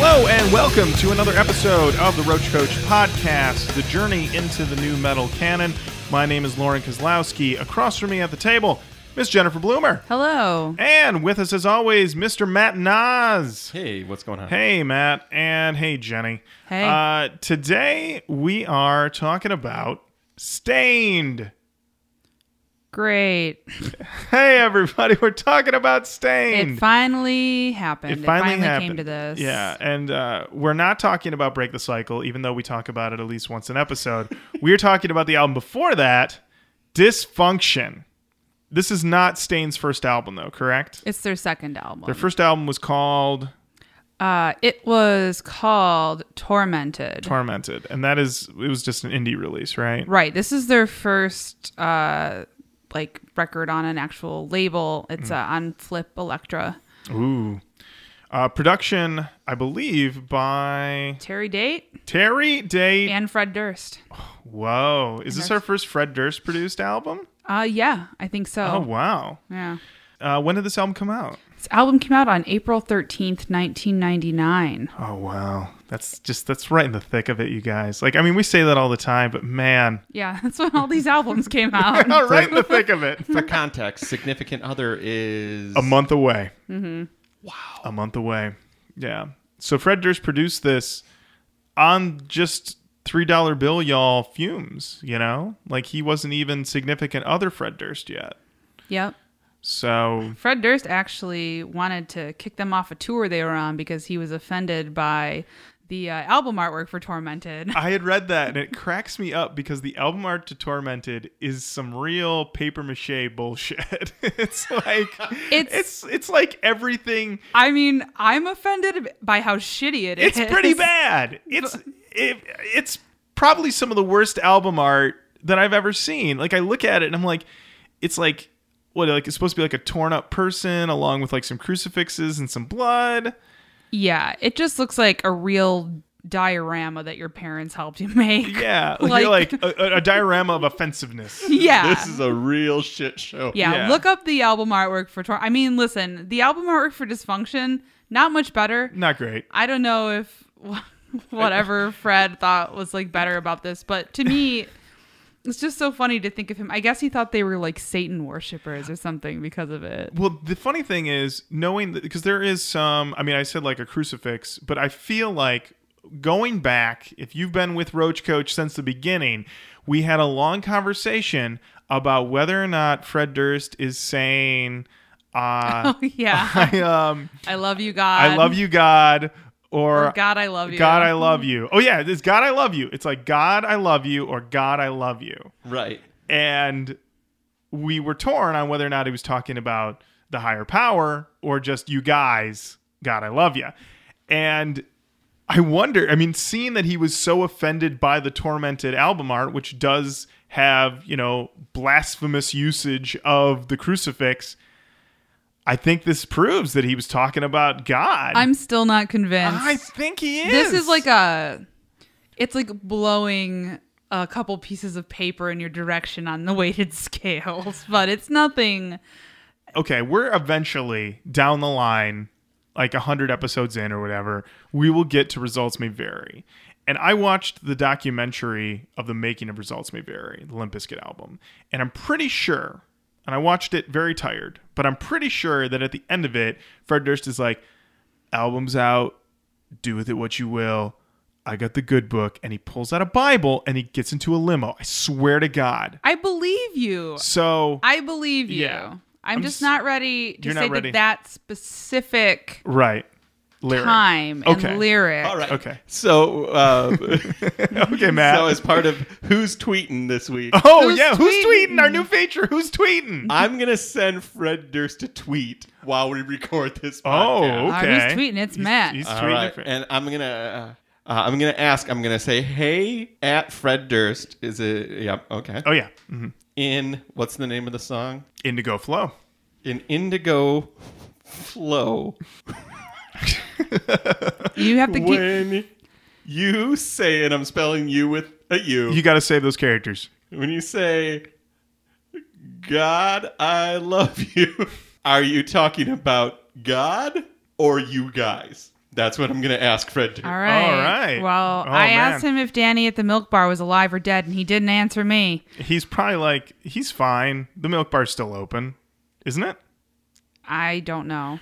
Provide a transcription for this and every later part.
Hello and welcome to another episode of the Roach Coach Podcast, the journey into the new metal canon. My name is Lauren Kozlowski. Across from me at the table, Miss Jennifer Bloomer. Hello. And with us as always, Mr. Matt Nas. Hey, what's going on? Hey, Matt. And hey, Jenny. Hey. Today we are talking about Stained. Great. Hey, everybody. We're talking about Stained. It finally happened. It finally came happened. to this. Yeah, and we're not talking about Break the Cycle, even though we talk about it at least once an episode. We're talking about the album before that, Dysfunction. This is not Stained's first album, though, correct? It's their second album. Their first album was called It was called Tormented. Tormented, and it was just an indie release, right? Right. This is their first record on an actual label. It's on Flip Electra. Ooh. Production, I believe, by Terry Date Terry Date. and Fred Durst. Whoa. Is this our first Fred Durst produced album? Yeah, I think so. Oh, wow. Yeah. When did this album come out? This album came out on April 13th, 1999. Oh, wow. That's right in the thick of it, you guys. Like, I mean, we say that all the time, but man. Yeah, that's when all these albums came out. Right in the thick of it. For context, Significant Other is... A month away. Mm-hmm. Wow. A month away. Yeah. So Fred Durst produced this on just $3 bill, y'all, fumes, you know? Like, he wasn't even Significant Other Fred Durst yet. Yep. So... Fred Durst actually wanted to kick them off a tour they were on because he was offended by the album artwork for Tormented. I had read that, and it cracks me up because the album art to Tormented is some real papier-mâché bullshit. It's like... It's like everything... I mean, I'm offended by how shitty it is. It's pretty bad. It's probably some of the worst album art that I've ever seen. Like, I look at it, and I'm like, it's like... What, like, it's supposed to be like a torn up person along with like some crucifixes and some blood. Yeah, it just looks like a real diorama that your parents helped you make. Yeah, like a diorama of offensiveness. Yeah. This is a real shit show. Yeah, look up the album artwork for I mean, listen, the album artwork for Dysfunction, not much better. Not great. I don't know if whatever Fred thought was like better about this, but to me... It's just so funny to think of him. I guess he thought they were like Satan worshipers or something because of it. Well, the funny thing is knowing that, because there is some, I mean, I said like a crucifix, but I feel like going back, if you've been with Roach Coach since the beginning, we had a long conversation about whether or not Fred Durst is saying, oh, yeah. I love you, God. I love you, God. Or God, I love you. God, I love you. Oh, yeah. It's God, I love you. It's like God, I love you, or God, I love you. Right. And we were torn on whether or not he was talking about the higher power or just you guys, God, I love you. And I wonder, I mean, seeing that he was so offended by the Tormented album art, which does have, you know, blasphemous usage of the crucifix, I think this proves that he was talking about God. I'm still not convinced. I think he is. This is like it's like blowing a couple pieces of paper in your direction on the weighted scales, but it's nothing. Okay, we're eventually down the line, like 100 episodes in or whatever, we will get to Results May Vary. And I watched the documentary of the making of Results May Vary, the Limp Bizkit album. And I'm pretty sure, and I watched it very tired, but I'm pretty sure that at the end of it, Fred Durst is like, album's out, do with it what you will. I got the good book. And he pulls out a Bible and he gets into a limo. I swear to God. I believe you. So I believe you. Yeah. I'm just not ready to say ready. that specific right. Lyric. time and lyric. All right. Okay. So, okay, Matt. So as part of Who's Tweeting this week, who's tweeting? Our new feature. Who's tweeting? I'm going to send Fred Durst a tweet while we record this podcast. Oh, okay. Who's tweeting? It's Matt. He's All tweeting. right. And I'm going to say, hey, at Fred Durst, is it, yeah, okay. Oh, yeah. Mm-hmm. In, what's the name of the song? Indigo Flow. In Indigo Flow. You have to keep... When you say, and I'm spelling you with a U. You got to save those characters. When you say, God, I love you, are you talking about God or you guys? That's what I'm going to ask Fred Durst. All right. All right. Well, Oh, I man. asked him if Danny at the milk bar was alive or dead, and he didn't answer me. He's probably like, he's fine. The milk bar's still open, isn't it? I don't know.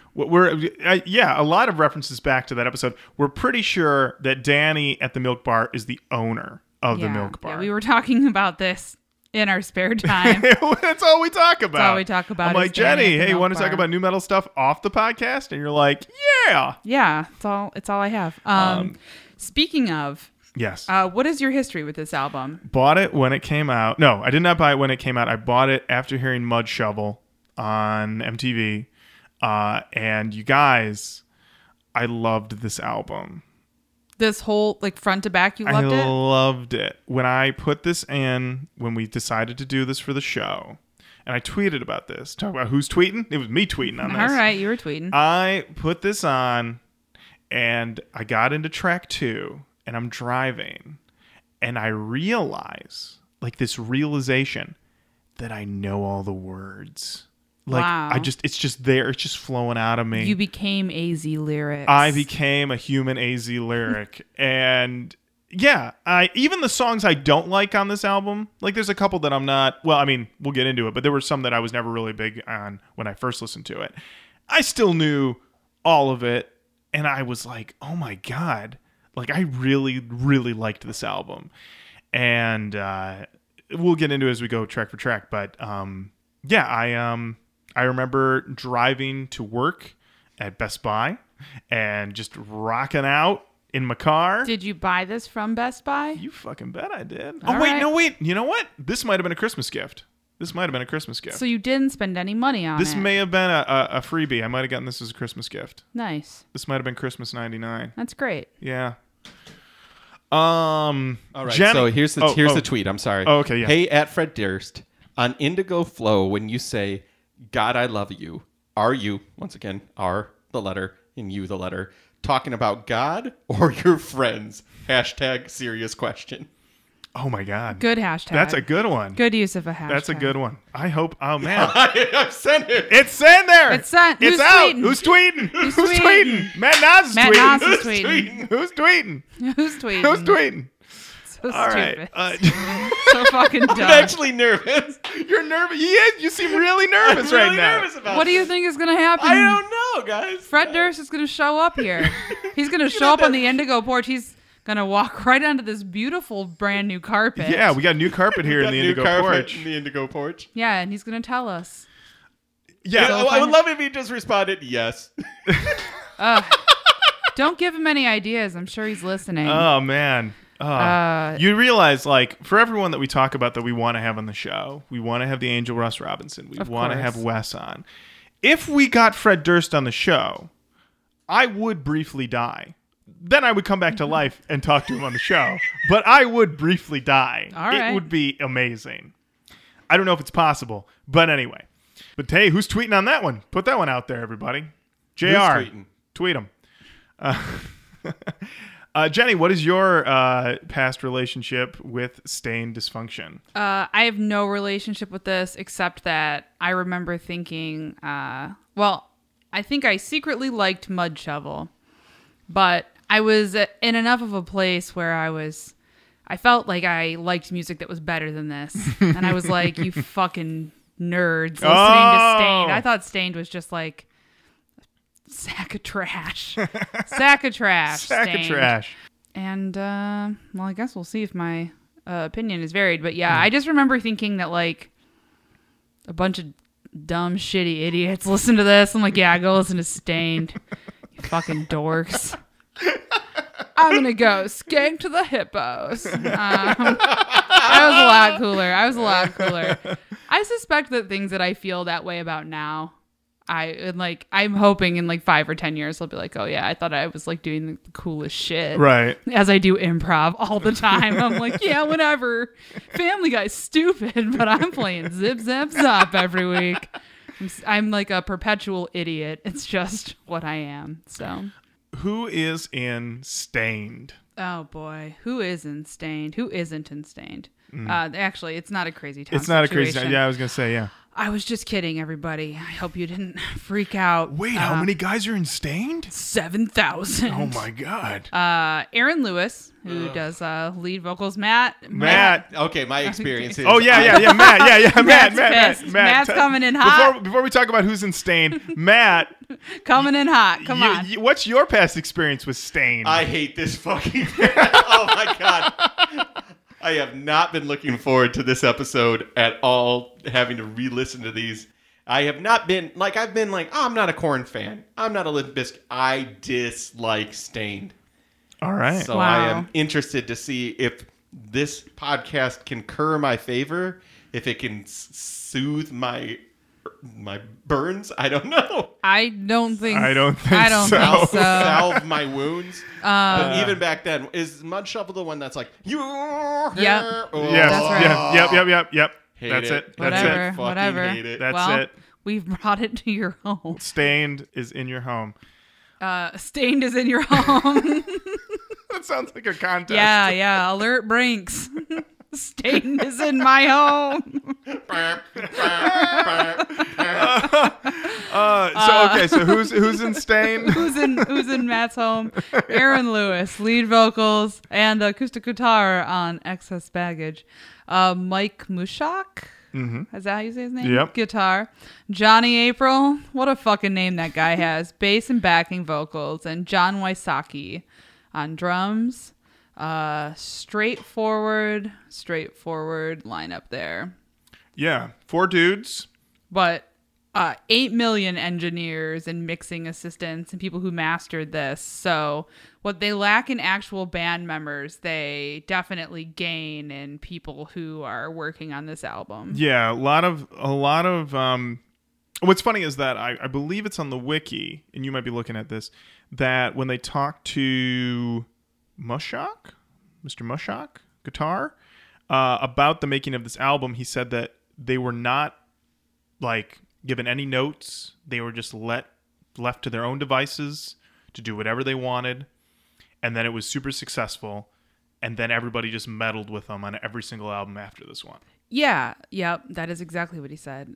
A lot of references back to that episode. We're pretty sure that Danny at the milk bar is the owner of the milk bar. Yeah, we were talking about this in our spare time. That's all we talk about. That's all we talk about. I'm like, is Danny Jenny, at the hey, milk want to talk bar. about new metal stuff off the podcast? And you're like, yeah. Yeah, it's all I have. Speaking of, Yes. what is your history with this album? Bought it when it came out. No, I did not buy it when it came out. I bought it after hearing Mud Shovel on MTV. And you guys, I loved this album. This whole like front to back, you loved I it? loved it. When I put this in, when we decided to do this for the show, and I tweeted about this, talk about who's tweeting. It was me tweeting on this. All right, you were tweeting. I put this on, and I got into track 2, and I'm driving, and I realize, like this realization, that I know all the words. Like Wow. it's just there. It's just flowing out of me. You became AZ Lyrics. I became a human AZ lyric. And yeah, even the songs I don't like on this album, like there's a couple that I'm not, well, I mean, we'll get into it, but there were some that I was never really big on when I first listened to it. I still knew all of it. And I was like, oh my God, like I really, really liked this album. And we'll get into it as we go track for track. But yeah, I remember driving to work at Best Buy and just rocking out in my car. Did you buy this from Best Buy? You fucking bet I did. All Oh, wait, right. no, wait. You know what? This might have been a Christmas gift. So you didn't spend any money on This it. may have been a freebie. I might have gotten this as a Christmas gift. Nice. This might have been Christmas '99. That's great. Yeah. All right. Jenny- So here's the tweet. I'm sorry. Oh, okay, yeah. Hey, at Fred Durst, on Indigo Flow, when you say, God, I love you, are you, once again, are the letter and you the letter, talking about God or your friends? Hashtag serious question. Oh my God. Good hashtag. That's a good one. good use of a hashtag. That's a good one. I hope. Oh man. I've sent it. It's in there. It's sent. It's Who's out. tweeting? Who's tweeting? Who's Who's tweeting? tweeting? Matt Nas is Matt tweeting. Nas is tweeting. Who's tweeting? Who's tweeting? Who's tweeting? So All stupid. right. So fucking dumb. I'm actually nervous. You're nervous. He is. You seem really nervous I'm right really now. nervous about What do you this. think is going to happen? I don't know, guys. Fred Durst is going to show up here. He's going to show up on the Indigo porch. He's going to walk right onto this beautiful brand new carpet. Yeah, we got new carpet here in Got the new Indigo carpet porch. in the Indigo porch. Yeah, and he's going to tell us. Yeah. So I would love if he just responded yes. Don't give him any ideas. I'm sure he's listening. Oh man. You realize, like, for everyone that we talk about that we want to have on the show, we want to have the Angel Russ Robinson. We Of want to course. have Wes on. If we got Fred Durst on the show, I would briefly die. Then I would come back to life and talk to him on the show. But I would briefly die. All right. It would be amazing. I don't know if it's possible, but anyway. But hey, who's tweeting on that one? Put that one out there, everybody. JR. tweeting? Tweet him. Jenny, what is your past relationship with stain dysfunction? I have no relationship with this except that I remember thinking, well, I think I secretly liked Mud Shovel, but I was in enough of a place where I felt like I liked music that was better than this. And I was like, you fucking nerds listening to Stained. I thought Stained was just like sack of trash. Sack of trash. Sack of Stained. trash. And, well, I guess we'll see if my opinion is varied. But yeah, I just remember thinking that, like, a bunch of dumb, shitty idiots listen to this. I'm like, yeah, go listen to Stained. You fucking dorks. I'm going to go skank to the hippos. I was a lot cooler. I suspect that things that I feel that way about now, I'm hoping in like 5 or 10 years, I'll be like, oh yeah, I thought I was like doing the coolest shit. Right. As I do improv all the time. I'm like, yeah, whatever. Family Guy's stupid, but I'm playing Zip Zap Zop every week. I'm like a perpetual idiot. It's just what I am. So, Who is in Stained? oh boy, who is in Stained? Who isn't in Stained? Actually, it's not a crazy town. It's not a crazy. situation. Yeah, I was gonna say yeah. I was just kidding, everybody. I hope you didn't freak out. Wait, how many guys are in Stained? 7,000. Oh my god. Aaron Lewis, who does lead vocals. Matt. Okay, my experience is. Oh yeah, Matt. Matt. Matt's coming in hot. Before we talk about who's in Stained, Matt. Coming in hot. Come on. What's your past experience with Stained? I hate this fucking band. Oh my god. I have not been looking forward to this episode at all, having to re-listen to these. I have not been, I've been oh, I'm not a Korn fan. I'm not a Limp Bizkit. I dislike Stained. All right. So I am interested to see if this podcast can curr my favor, if it can soothe my burns. I don't know. I don't think so. Salve my wounds. But even back then, is Mud Shovel the one that's like, you? Yep. Oh, Yes. That's right. Yep. Hate That's it. Fucking Whatever. hate it. That's it. We've brought it to your home. Stained is in your home. Stained is in your home. That sounds like a contest. Yeah. Alert Brinks. Stained is in my home. So who's in Stained? Who's in Matt's home? Aaron Lewis, lead vocals and acoustic guitar on Excess Baggage. Mike Mushak. Mm-hmm. Is that how you say his name? Yep. Guitar. Johnny April. What a fucking name that guy has. Bass and backing vocals. And John Wysocki on drums. Straightforward lineup there. Yeah, 4 dudes. But 8 million engineers and mixing assistants and people who mastered this. So what they lack in actual band members, they definitely gain in people who are working on this album. Yeah, a lot of. What's funny is that I believe it's on the wiki, and you might be looking at this, that when they talk to Mr. Mushak, guitar, about the making of this album, he said that they were not given any notes. They were just left to their own devices to do whatever they wanted, and then it was super successful, and then everybody just meddled with them on every single album after this one. Yeah, yep, that is exactly what he said.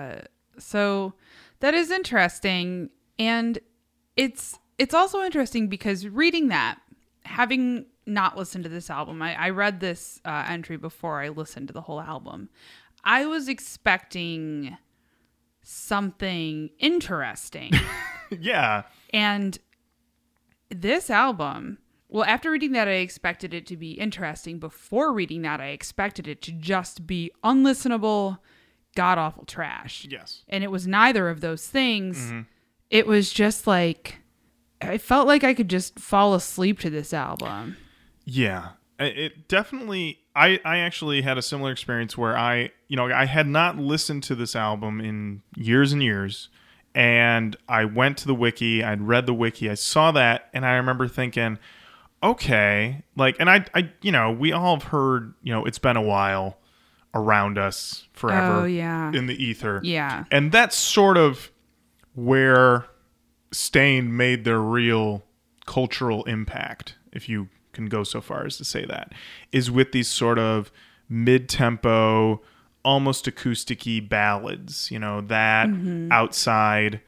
So that is interesting, and it's also interesting because reading that, having not listened to this album, I read this entry before I listened to the whole album. I was expecting something interesting. Yeah. And this album, well, after reading that, I expected it to be interesting. Before reading that, I expected it to just be unlistenable, god-awful trash. Yes. And it was neither of those things. Mm-hmm. It was just I felt like I could just fall asleep to this album. Yeah. It definitely, I actually had a similar experience where I had not listened to this album in years and years, and I went to the wiki, I'd read the wiki, I saw that, and I remember thinking, okay, and I we all have heard, it's been a while around us forever. Oh, yeah. In the ether. Yeah. And that's sort of where Stained made their real cultural impact, if you can go so far as to say that, is with these sort of mid-tempo, almost acoustic-y ballads, that Outside.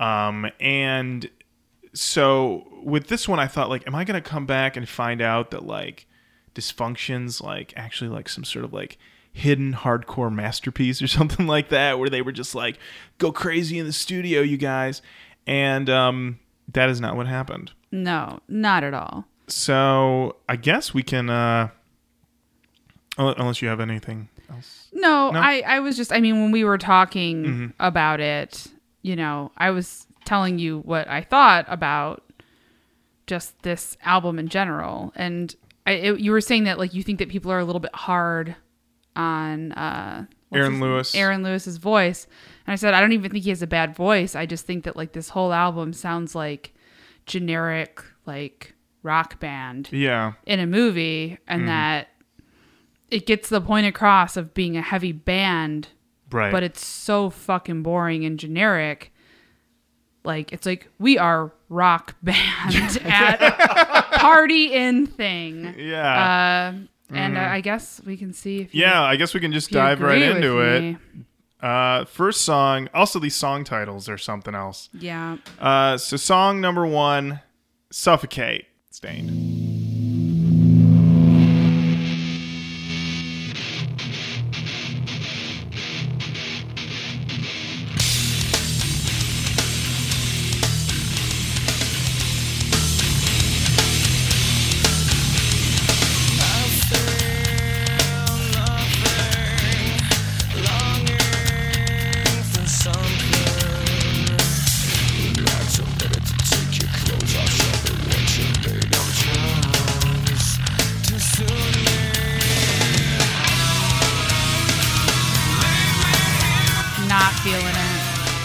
And so with this one, I thought, am I going to come back and find out that, Dysfunction's, actually, some sort of, hidden hardcore masterpiece or something like that, where they were just, go crazy in the studio, you guys. And that is not what happened. No, not at all. So I guess we can, unless you have anything else. No? I was just, when we were talking about it, I was telling you what I thought about just this album in general. And you were saying that, you think that people are a little bit hard on Aaron Lewis's voice. And I said, I don't even think he has a bad voice. I just think that, this whole album sounds like generic, rock band in a movie, and that it gets the point across of being a heavy band, right? But it's so fucking boring and generic. It's we are rock band at party in thing. Yeah. And I guess we can see if I guess we can just dive right into it. First song. Also, these song titles are something else. Yeah. So song number 1, Suffocate. Stained. Not feeling it.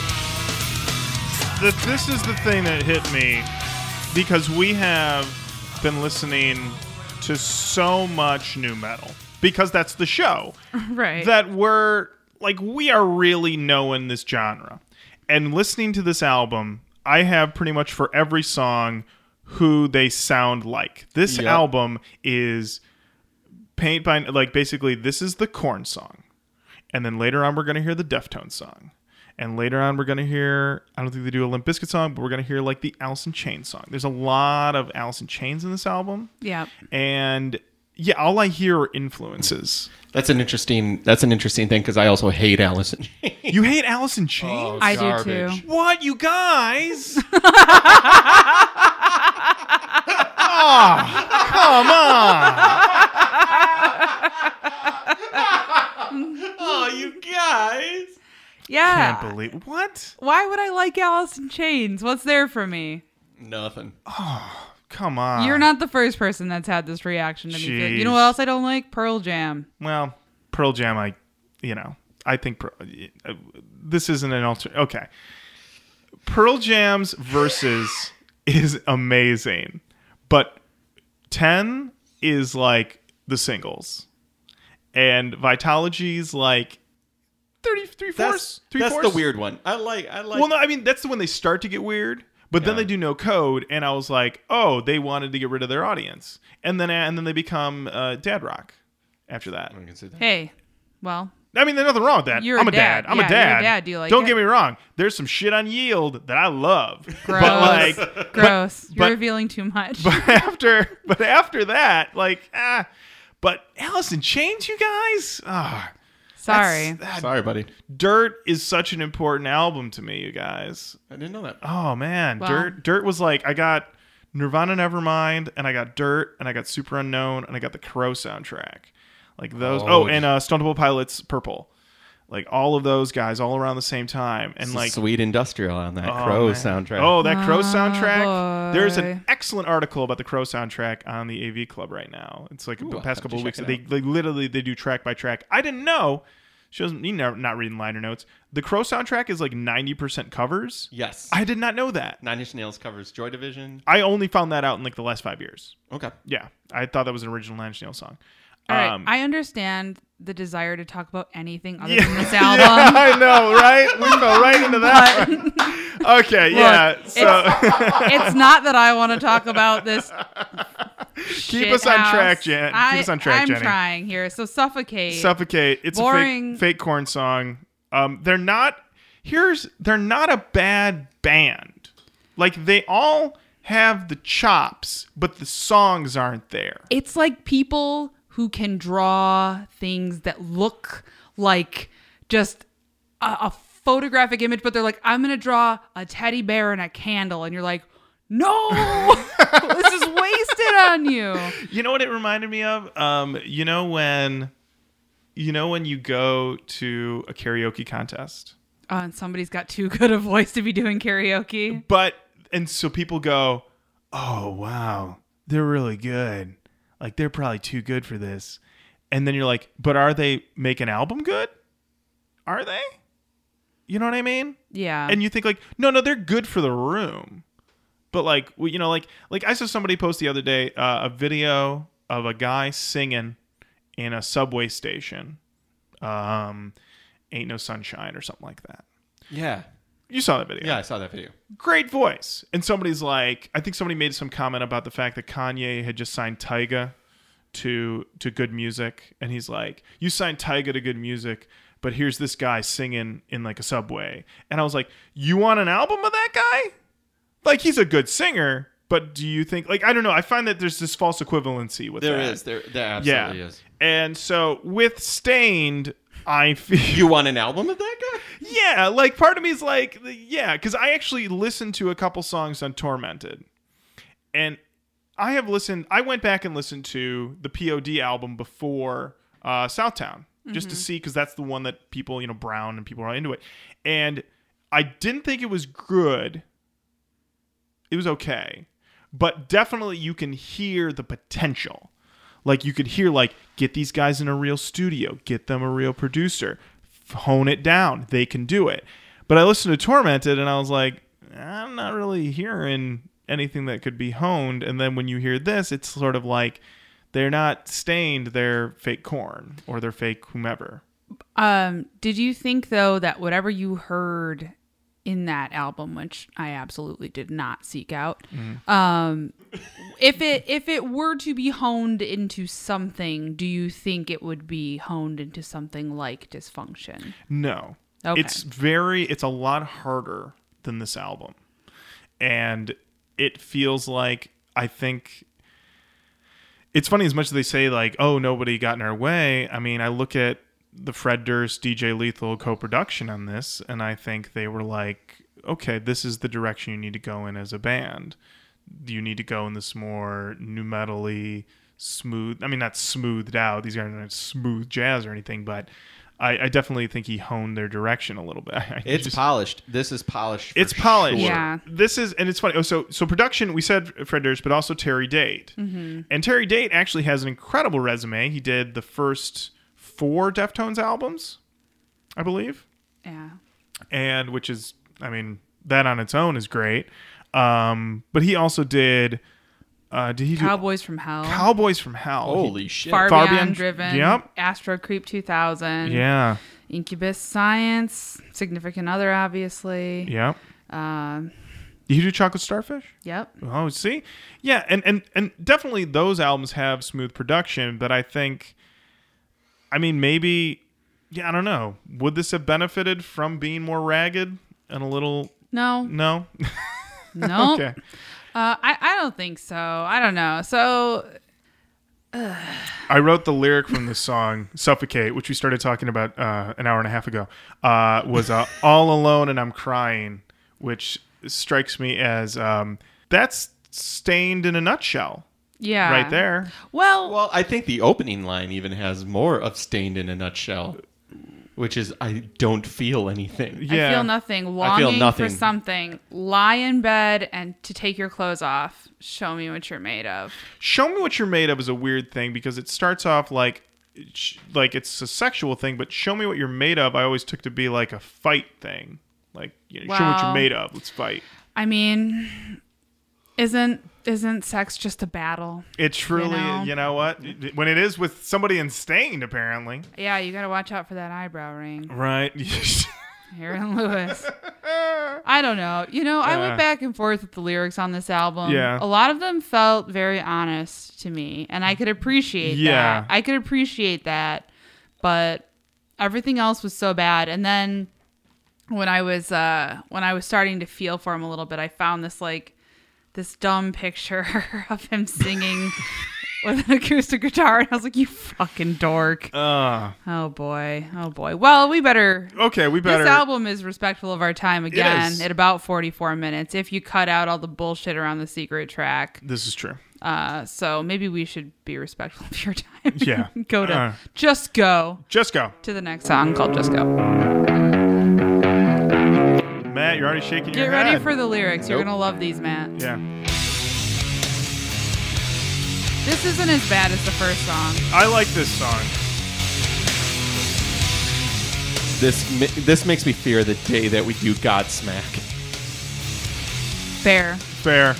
This is the thing that hit me because we have been listening to so much new metal because that's the show. Right. That we are really knowing this genre. And listening to this album, I have pretty much for every song who they sound like. This album is paint by, basically, this is the Korn song. And then later on, we're going to hear the Deftones song. And later on, we're going to hear, I don't think they do a Limp Bizkit song, but we're going to hear the Alice in Chains song. There's a lot of Alice in Chains in this album. Yeah. And yeah, all I hear are influences. That's an interesting thing because I also hate Alice in Chains. You hate Alice in Chains? I do too. What, you guys? Come on. Oh, you guys. Yeah. Can't believe what? Why would I like Alice in Chains? What's there for me? Nothing. Come on. You're not the first person that's had this reaction to me. Jeez. You know what else I don't like? Pearl Jam. Well, Pearl Jam, I think this isn't an alternate. Okay. Pearl Jam's Versus is amazing, but 10 is like the singles, and Vitology's like 3/4. That's the weird one. I like. Well, no, I mean that's the when they start to get weird. But then they do No Code, and I was like, oh, they wanted to get rid of their audience, and then they become Dad Rock after that. I can see that. Hey, well, I mean, there's nothing wrong with that. You're I'm a a dad. dad. I'm Yeah, a dad. you're a dad. Do you like Don't it? get me wrong. There's some shit on Yield that I love. Gross. But Gross. You're but- revealing too much. but after that, but Alice in Chains, you guys. Sorry. Sorry, buddy. Dirt is such an important album to me, you guys. I didn't know that. Oh man, Wow. Dirt was like I got Nirvana Nevermind, and I got Dirt, and I got Super Unknown, and I got the Crow soundtrack. Like those. And Stone Temple Pilots Purple. Like all of those guys all around the same time. And It's like Sweet Industrial on that Crow man. soundtrack. Oh, that Crow soundtrack. boy. There's an excellent article about the Crow soundtrack on the AV Club right now. It's like I'll the past have to couple of weeks. check They it literally they do track by track. I didn't know. Shows me not reading liner notes. The Crow soundtrack is like 90% covers. Yes. I did not know that. Nine Inch Nails covers Joy Division. I only found that out in like the last 5 years. Okay. Yeah, I thought that was an original Nine Inch Nails song. All right. I understand the desire to talk about anything other Yeah, than this yeah, album. I know, right? We fell right into that. One. Okay, yeah. So It's not that I want to talk about this. keep us on track, Jen. Keep us on track, I'm Jenny. trying here. So Suffocate. Suffocate. It's Boring. a fake Korn song. They're not a bad band. Like they all have the chops, but the songs aren't there. It's like people who can draw things that look like just a photographic image, but they're like, I'm going to draw a teddy bear and a candle. And you're like, no, this is wasted on you. You know what it reminded me of? You know when you go to a karaoke contest, And somebody's got too good a voice to be doing karaoke. and so people go, oh wow, they're really good. Like they're probably too good for this. And then you're like, but are they make an album good? Are they? You know what I mean? Yeah. And you think like, no, they're good for the room. But like, like I saw somebody post the other day a video of a guy singing in a subway station, "Ain't No Sunshine" or something like that. Yeah. You saw that video. Yeah, I saw that video. Great voice. And somebody's like, I think somebody made some comment about the fact that Kanye had just signed Tyga to Good Music, and he's like, you signed Tyga to Good Music, but here's this guy singing in like a subway. And I was like, you want an album of that guy? Like, he's a good singer, but do you think, like, I don't know. I find that there's this false equivalency with that. There absolutely is. And so with Stained, I feel... You want an album of that guy? Yeah, like, part of me is like, yeah, because I actually listened to a couple songs on Tormented. And I went back and listened to the POD album before Southtown, just to see, because that's the one that people, Brown and people are into it. And I didn't think it was good. It was okay. But definitely you can hear the potential. Like, you could hear, like, get these guys in a real studio, get them a real producer, hone it down. They can do it. But I listened to Tormented, and I was like, I'm not really hearing anything that could be honed. And then when you hear this, it's sort of like they're not Stained, they're fake Korn, or they're fake whomever. Did you think, though, that whatever you heard in that album, which I absolutely did not seek out, if it were to be honed into something, do you think it would be honed into something like Dysfunction? No. Okay. It's a lot harder than this album. And it feels like, I think, it's funny, as much as they say, like, oh, nobody got in our way. I mean, I look at the Fred Durst, DJ Lethal co-production on this, and I think they were like, okay, this is the direction you need to go in as a band. You need to go in this more nu metal-y, smooth, I mean, not smoothed out, these aren't like smooth jazz or anything, but I definitely think he honed their direction a little bit. It's polished. This is polished. It's polished. Sure. Yeah. This is, and it's funny. Oh, so production, we said Fred Durst, but also Terry Date. Mm-hmm. And Terry Date actually has an incredible resume. He did the first 4 Deftones albums, I believe. Yeah. And which is, I mean, that on its own is great. But he also did he Cowboys from Hell? Cowboys from Hell. Holy shit. Far Far Beyond Beyond- Driven. Yep. Astro Creep 2000. Yeah. Incubus Science. Significant Other, obviously. Yep. Uh, Did you do Chocolate Starfish? yep. Oh, see? Yeah, and definitely those albums have smooth production, but I think, I mean, maybe, yeah, I don't know. Would this have benefited from being more ragged and a little... No. No? No. Okay. I don't think so. I don't know. So I wrote the lyric from the song Suffocate, which we started talking about an hour and a half ago, was all alone and I'm crying, which strikes me as that's Stained in a nutshell. yeah. Right there. Well, I think the opening line even has more of Stained in a nutshell, which is, I don't feel anything. Yeah. I feel nothing. I feel Longing nothing. for something. Lie in bed and to take your clothes off. Show me what you're made of. Show me what you're made of is a weird thing because it starts off like it's a sexual thing, but show me what you're made of I always took to be like a fight thing. Like, show me what you're Well, made of. Let's fight. I mean, isn't sex just a battle? It's truly, you know what? When it is with somebody in Stained, apparently. Yeah, you got to watch out for that eyebrow ring. Right. Aaron Lewis. I don't know. I went back and forth with the lyrics on this album. Yeah. A lot of them felt very honest to me, and I could appreciate that. I could appreciate that, but everything else was so bad. And then when I was starting to feel for him a little bit, I found this dumb picture of him singing with an acoustic guitar, and I was like, "You fucking dork!" Oh boy. Well, we better. Okay, we better. This album is respectful of our time again is. at about 44 minutes. If you cut out all the bullshit around the secret track, This is true. so maybe we should be respectful of your time. Yeah. Go to Just Go Just go. to the next song called Just Go. Matt, you're already shaking Get your head. ready for the lyrics. You're Nope. gonna love these, Matt. Yeah. This isn't as bad as the first song. I like this song. This makes me fear the day that we do Godsmack. Fair. Fair.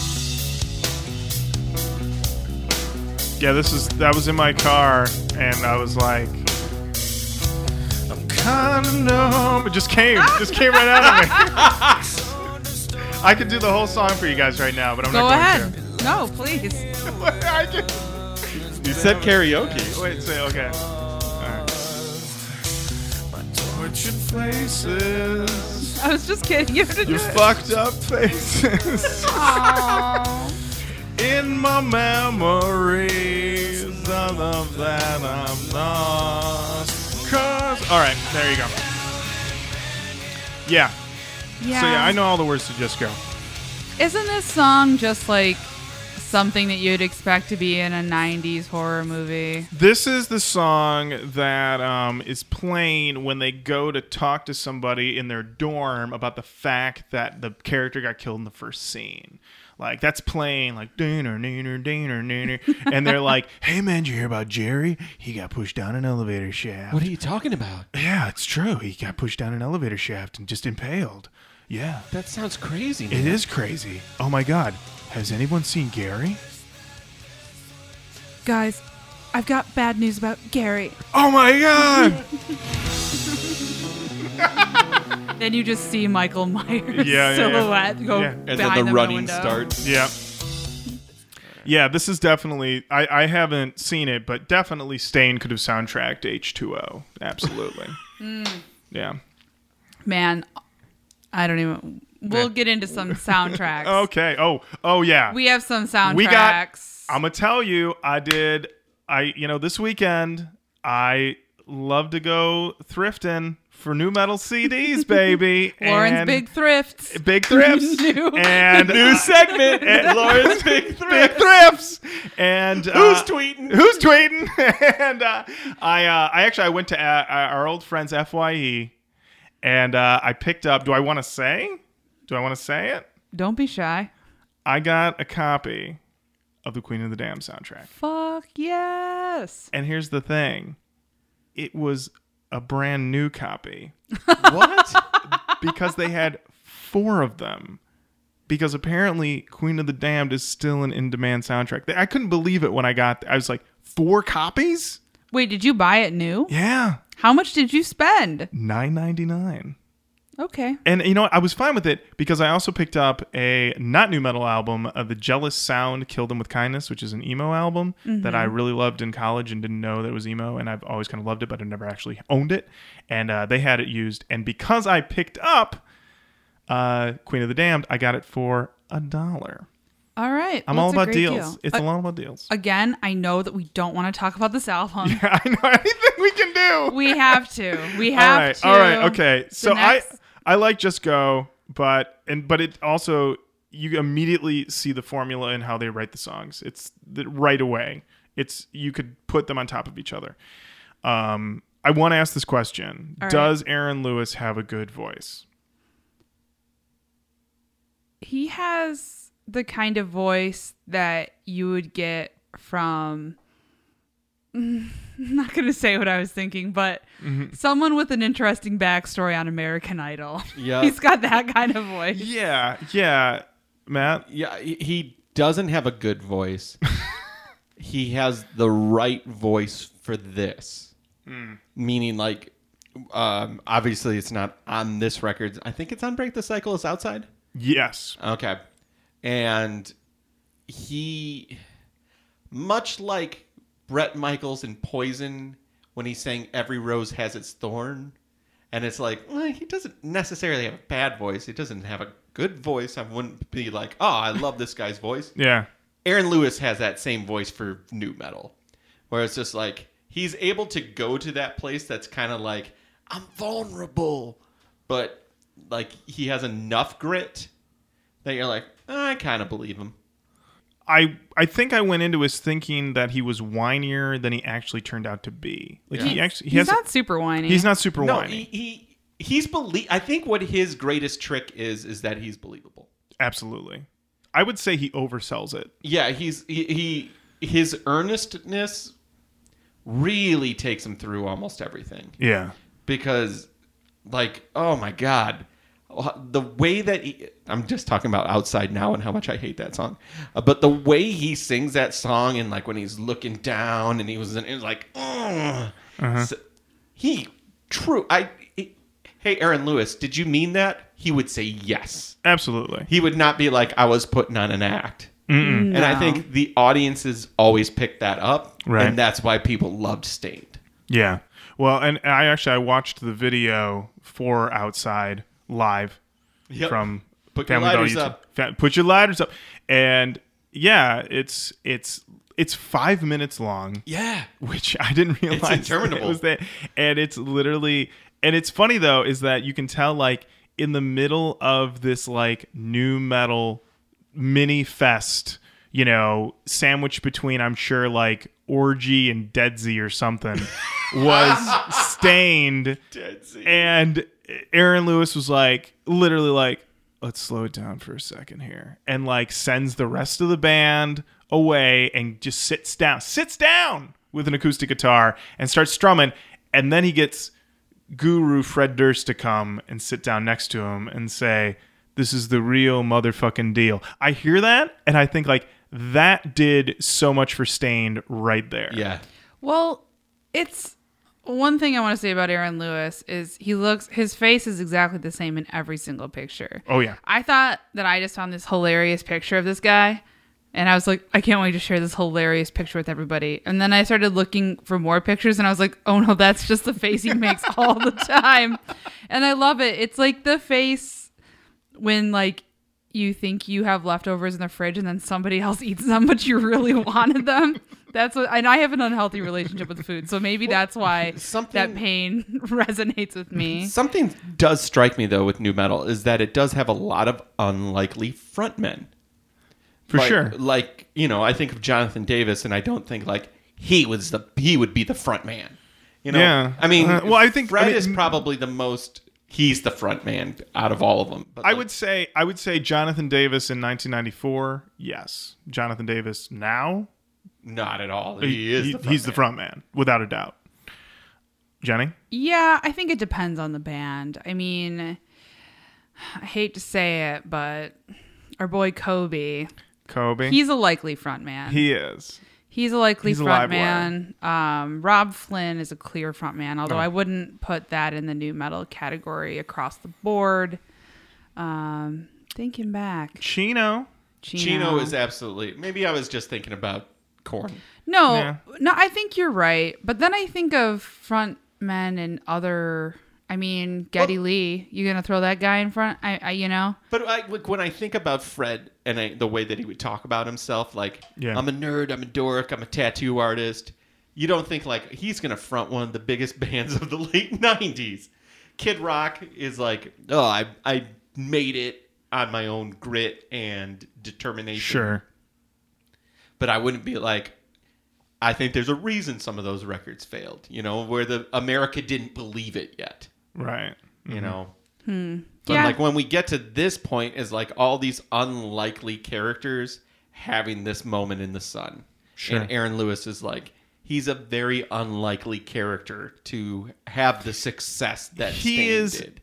Yeah, that was in my car, and I was like, I'm kind of numb. It just came right out of me. I could do the whole song for you guys right now, but I'm Go not ahead. going No, please. to. I can- You said karaoke. Wait, say okay. All right. wretched faces. I was just kidding. You have to do Your it. fucked up faces. Aw. In my memories, all of that I'm lost. Cause, all right, there you go. Yeah. Yeah. So yeah, I know all the words to Just Go. Isn't this song just like something that you'd expect to be in a 90s horror movie? This is the song that is playing when they go to talk to somebody in their dorm about the fact that the character got killed in the first scene. Like, that's playing, like, deener, neener, deener, neener. And they're like, hey, man, did you hear about Jerry? He got pushed down an elevator shaft. What are you talking about? Yeah, it's true. He got pushed down an elevator shaft and just impaled. Yeah. That sounds crazy, man. It is crazy. Oh, my God. Has anyone seen Gary? Guys, I've got bad news about Gary. Oh, my God. Then you just see Michael Myers' Yeah, silhouette go Yeah. And then behind the them running in the window. starts. Yeah. Yeah, this is definitely... I haven't seen it, but definitely Stain could have soundtracked H2O. Absolutely. Yeah. Man, I don't even... We'll get into some soundtracks. Okay. Oh, yeah. We have some soundtracks. We got... I'm going to tell you, this weekend, I love to go thrifting for new metal CDs, baby. Lauren's And Big Thrifts. Big Thrifts. New- And New segment. Lauren's Big Big Thrifts. Thrifts. And Who's tweeting? Who's tweeting? And I went to our old friends FYE, and I picked up. Do I want to say it? Don't be shy. I got a copy of the Queen of the Damned soundtrack. Fuck yes. And here's the thing. It was a brand new copy. What? Because they had 4 of them. Because apparently Queen of the Damned is still an in-demand soundtrack. I couldn't believe it when I got there. I was like, 4 copies? Wait, did you buy it new? Yeah. How much did you spend? $9.99. Okay. And you know what? I was fine with it because I also picked up a not new metal album, The Jealous Sound Killed Them With Kindness, which is an emo album that I really loved in college and didn't know that it was emo. And I've always kind of loved it, but I never actually owned it. And they had it used. And because I picked up Queen of the Damned, I got it for $1. All right. I'm Well, all it's a about great deals. deal. It's all about deals. Again, I know that we don't want to talk about this album. Yeah, I know anything we can do. We have to. We have to. All right. Okay. So next- I like Just Go, but it also, you immediately see the formula in how they write the songs. It's right away. You could put them on top of each other. I want to ask this question: All right. Does Aaron Lewis have a good voice? He has the kind of voice that you would get from... I'm not going to say what I was thinking, but someone with an interesting backstory on American Idol. Yeah. He's got that kind of voice. Yeah, Matt. Yeah, he doesn't have a good voice. He has the right voice for this. Meaning, like, obviously it's not on this record. I think it's on Break the Cycle. It's outside? Yes. Okay. And he, much like Bret Michaels in Poison, when he's saying every rose has its thorn, and it's like, well, he doesn't necessarily have a bad voice. He doesn't have a good voice. I wouldn't be like, oh, I love this guy's voice. Yeah. Aaron Lewis has that same voice for new metal, where it's just like, he's able to go to that place that's kind of like, I'm vulnerable, but like he has enough grit that you're like, I kind of believe him. I think I went into his thinking that he was whinier than he actually turned out to be. Like Yeah. He's not super whiny. He's not super No, whiny. he's I think what his greatest trick is that he's believable. Absolutely. I would say he oversells it. Yeah, his earnestness really takes him through almost everything. Yeah. Because, like, oh my God, the way that I'm just talking about Outside Now and how much I hate that song, but the way he sings that song and like when he's looking down and it was like, so hey, Aaron Lewis, did you mean that? He would say yes. Absolutely. He would not be like, I was putting on an act. Mm-mm. And I think the audiences always pick that up, Right. and that's why people loved Stained. Yeah. Well, and I watched the video for Outside live Yep. from Put your Family Dollar lighters YouTube. up. Put your lighters up. And yeah, it's 5 minutes long. Yeah. Which I didn't realize interminable. it was that. And it's literally, and it's funny though, is that you can tell like in the middle of this like new metal mini fest, you know, sandwiched between, I'm sure, like Orgy and Deadsy or something, was Stained. Deadsy. And Aaron Lewis was like, literally like, let's slow it down for a second here. And like sends the rest of the band away and just sits down with an acoustic guitar and starts strumming. And then he gets guru Fred Durst to come and sit down next to him and say, this is the real motherfucking deal. I hear that and I think like that did so much for Stained right there. Yeah. Well, it's one thing I want to say about Aaron Lewis is his face is exactly the same in every single picture. Oh yeah. I thought that I just found this hilarious picture of this guy. And I was like, I can't wait to share this hilarious picture with everybody. And then I started looking for more pictures and I was like, oh no, that's just the face he makes all the time. And I love it. It's like the face when like you think you have leftovers in the fridge and then somebody else eats them, but you really wanted them. That's what, and I have an unhealthy relationship with food. So maybe that's why that pain resonates with me. Something does strike me though with new metal is that it does have a lot of unlikely frontmen. For sure. Like, you know, I think of Jonathan Davis and I don't think like he would be the front man. You know? Yeah. I mean, well, I think Fred is probably he's the front man out of all of them. But I would say Jonathan Davis in 1994, yes. Jonathan Davis now, not at all. He's the front man, without a doubt. Jenny? Yeah, I think it depends on the band. I mean, I hate to say it, but our boy Kobe, he's a likely front man. He is. He's a likely He's a front live man. Rob Flynn is a clear front man, although Oh. I wouldn't put that in the new metal category across the board. Thinking back, Chino. Chino is absolutely. Maybe I was just thinking about Korn. No, Yeah. no, I think you're right. But then I think of front men and other. I mean, Geddy Lee. You gonna throw that guy in front? I you know. But like when I think about Fred and the way that he would talk about himself, like Yeah. I'm a nerd, I'm a dork, I'm a tattoo artist. You don't think like he's gonna front one of the biggest bands of the late '90s. Kid Rock is like, oh, I made it on my own grit and determination. Sure. But I wouldn't be like, I think there's a reason some of those records failed, you know, where the America didn't believe it yet, Right. you know. But Yeah. like when we get to this point is like all these unlikely characters having this moment in the sun. Sure. And Aaron Lewis is like, he's a very unlikely character to have the success that Stain did.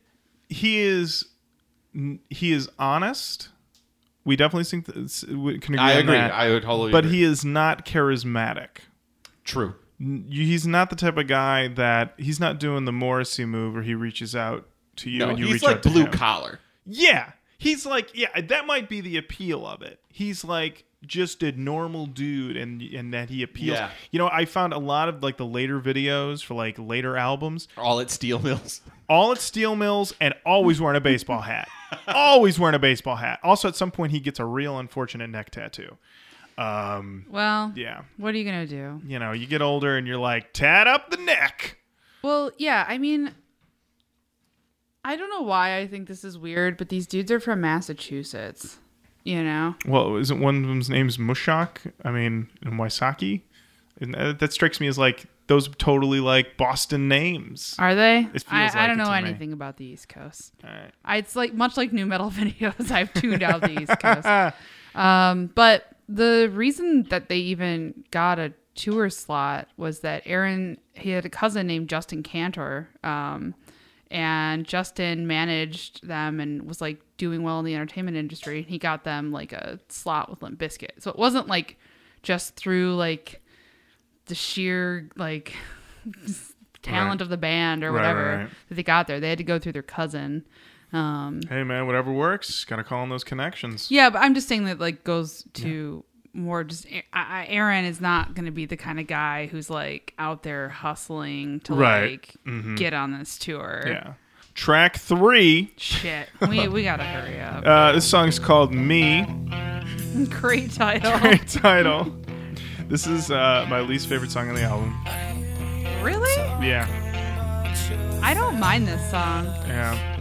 He is honest. We definitely think we can agree I on agree. that. I would totally But agree. he is not charismatic. True. He's not the type of guy that he's not doing the Morrissey move where he reaches out to you No, and you he's reach like out to blue him. collar. Yeah. He's like, yeah, that might be the appeal of it. He's like just a normal dude and that he appeals. Yeah. You know, I found a lot of like the later videos for like later albums, All at Steel Mills. all at Steel Mills and always wearing a baseball hat. Always wearing a baseball hat. Also, at some point, he gets a real unfortunate neck tattoo. Well, Yeah. what are you gonna do? You know, you get older and you're like, tat up the neck. Well, yeah, I mean, I don't know why I think this is weird, but these dudes are from Massachusetts, you know? Well, isn't one of them's names Mushak? I mean, in Waisaki? And that strikes me as like, those totally like Boston names. Are they? It feels I like don't it know to me. anything about the East Coast. All right. It's like much like new metal videos. I've tuned out the East Coast. But the reason that they even got a tour slot was that he had a cousin named Justin Cantor, and Justin managed them and was like doing well in the entertainment industry. And he got them like a slot with Limp Bizkit. So it wasn't like just through like the sheer like talent of the band or whatever right. that they got there. They had to go through their cousin. Hey, man, whatever works. Got to call on those connections. Yeah, but I'm just saying that like goes to more just Aaron is not going to be the kind of guy who's like out there hustling to Right. like get on this tour. Yeah. Track 3. Shit. We got to hurry up. This song's called Me. Great title. Great title. This is my least favorite song on the album. Really? Yeah. I don't mind this song. Yeah.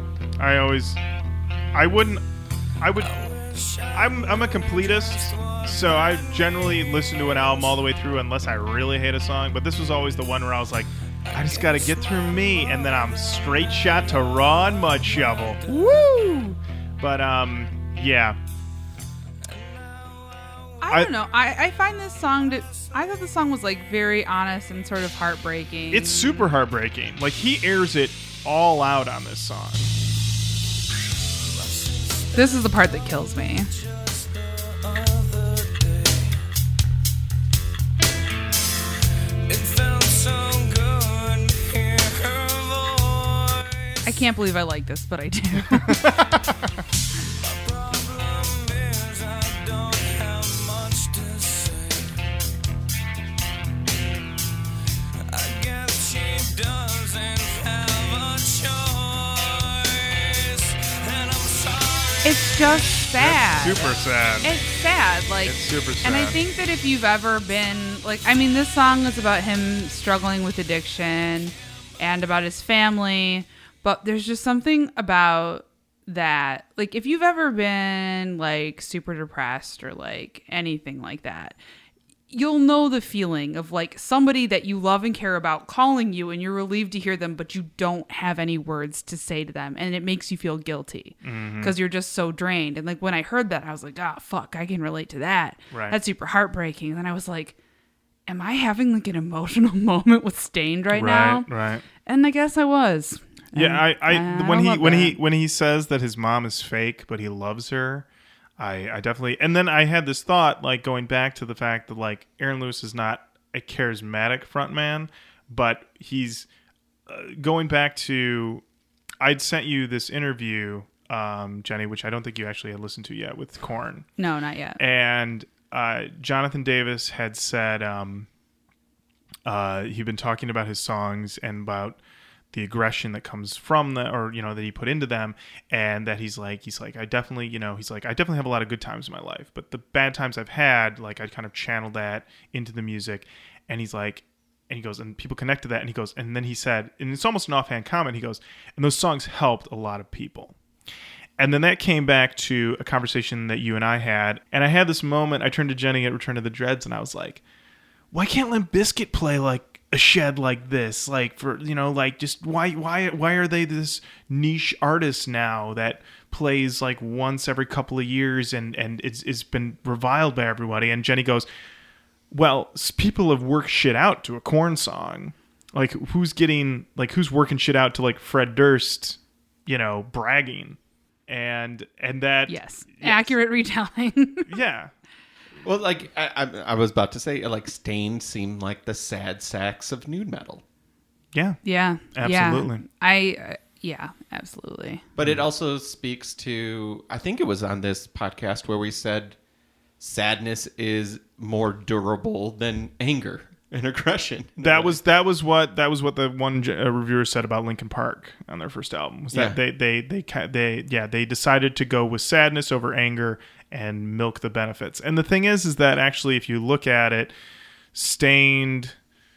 I'm a completist, so I generally listen to an album all the way through unless I really hate a song, but this was always the one where I was like, I just gotta get through Me, and then I'm straight shot to Raw and Mud Shovel. Woo! But, yeah. I don't know. I find this song I thought the song was like very honest and sort of heartbreaking. It's super heartbreaking. Like, he airs it all out on this song. This is the part that kills me. I can't believe I like this, but I do. It's just sad. That's super sad. It's sad. Like, It's super sad. And I think that if you've ever been, like, I mean, this song is about him struggling with addiction and about his family, but there's just something about that. Like, if you've ever been, like, super depressed or, like, anything like that, you'll know the feeling of like somebody that you love and care about calling you and you're relieved to hear them, but you don't have any words to say to them. And it makes you feel guilty because you're just so drained. And like when I heard that, I was like, ah, fuck, I can relate to that. Right. That's super heartbreaking. And then I was like, am I having like an emotional moment with Stained right now? Right. And I guess I was. Yeah. And When he says that his mom is fake, but he loves her, I definitely, and then I had this thought, like going back to the fact that like Aaron Lewis is not a charismatic frontman, but he's going back to, I'd sent you this interview, Jenny, which I don't think you actually had listened to yet, with Korn. No, not yet. And Jonathan Davis had said he'd been talking about his songs and about the aggression that comes from the, or, you know, that he put into them, and that he's like, I definitely have a lot of good times in my life, but the bad times I've had, like, I'd kind of channeled that into the music. And he's like, and he goes, and people connect to that, and he goes, and then he said, and it's almost an offhand comment, he goes, and those songs helped a lot of people. And then that came back to a conversation that you and I had, and I had this moment, I turned to Jenny at Return to the Dreads, and I was like, why can't Limp Bizkit play like a shed like this? Like, for, you know, like, just why are they this niche artist now that plays like once every couple of years and it's been reviled by everybody? And Jenny goes, well, people have worked shit out to a Korn song. Like, who's working shit out to like Fred Durst, you know, bragging? And that, Yes. Accurate retelling. Yeah. Well, like I was about to say, like Stained seemed like the sad sacks of nude metal. Yeah. Yeah. Absolutely. Yeah, absolutely. But it also speaks to, I think it was on this podcast where we said sadness is more durable than anger and aggression. That was what the one reviewer said about Linkin Park on their first album, was that they decided to go with sadness over anger and milk the benefits. And the thing is that actually, if you look at it, Stained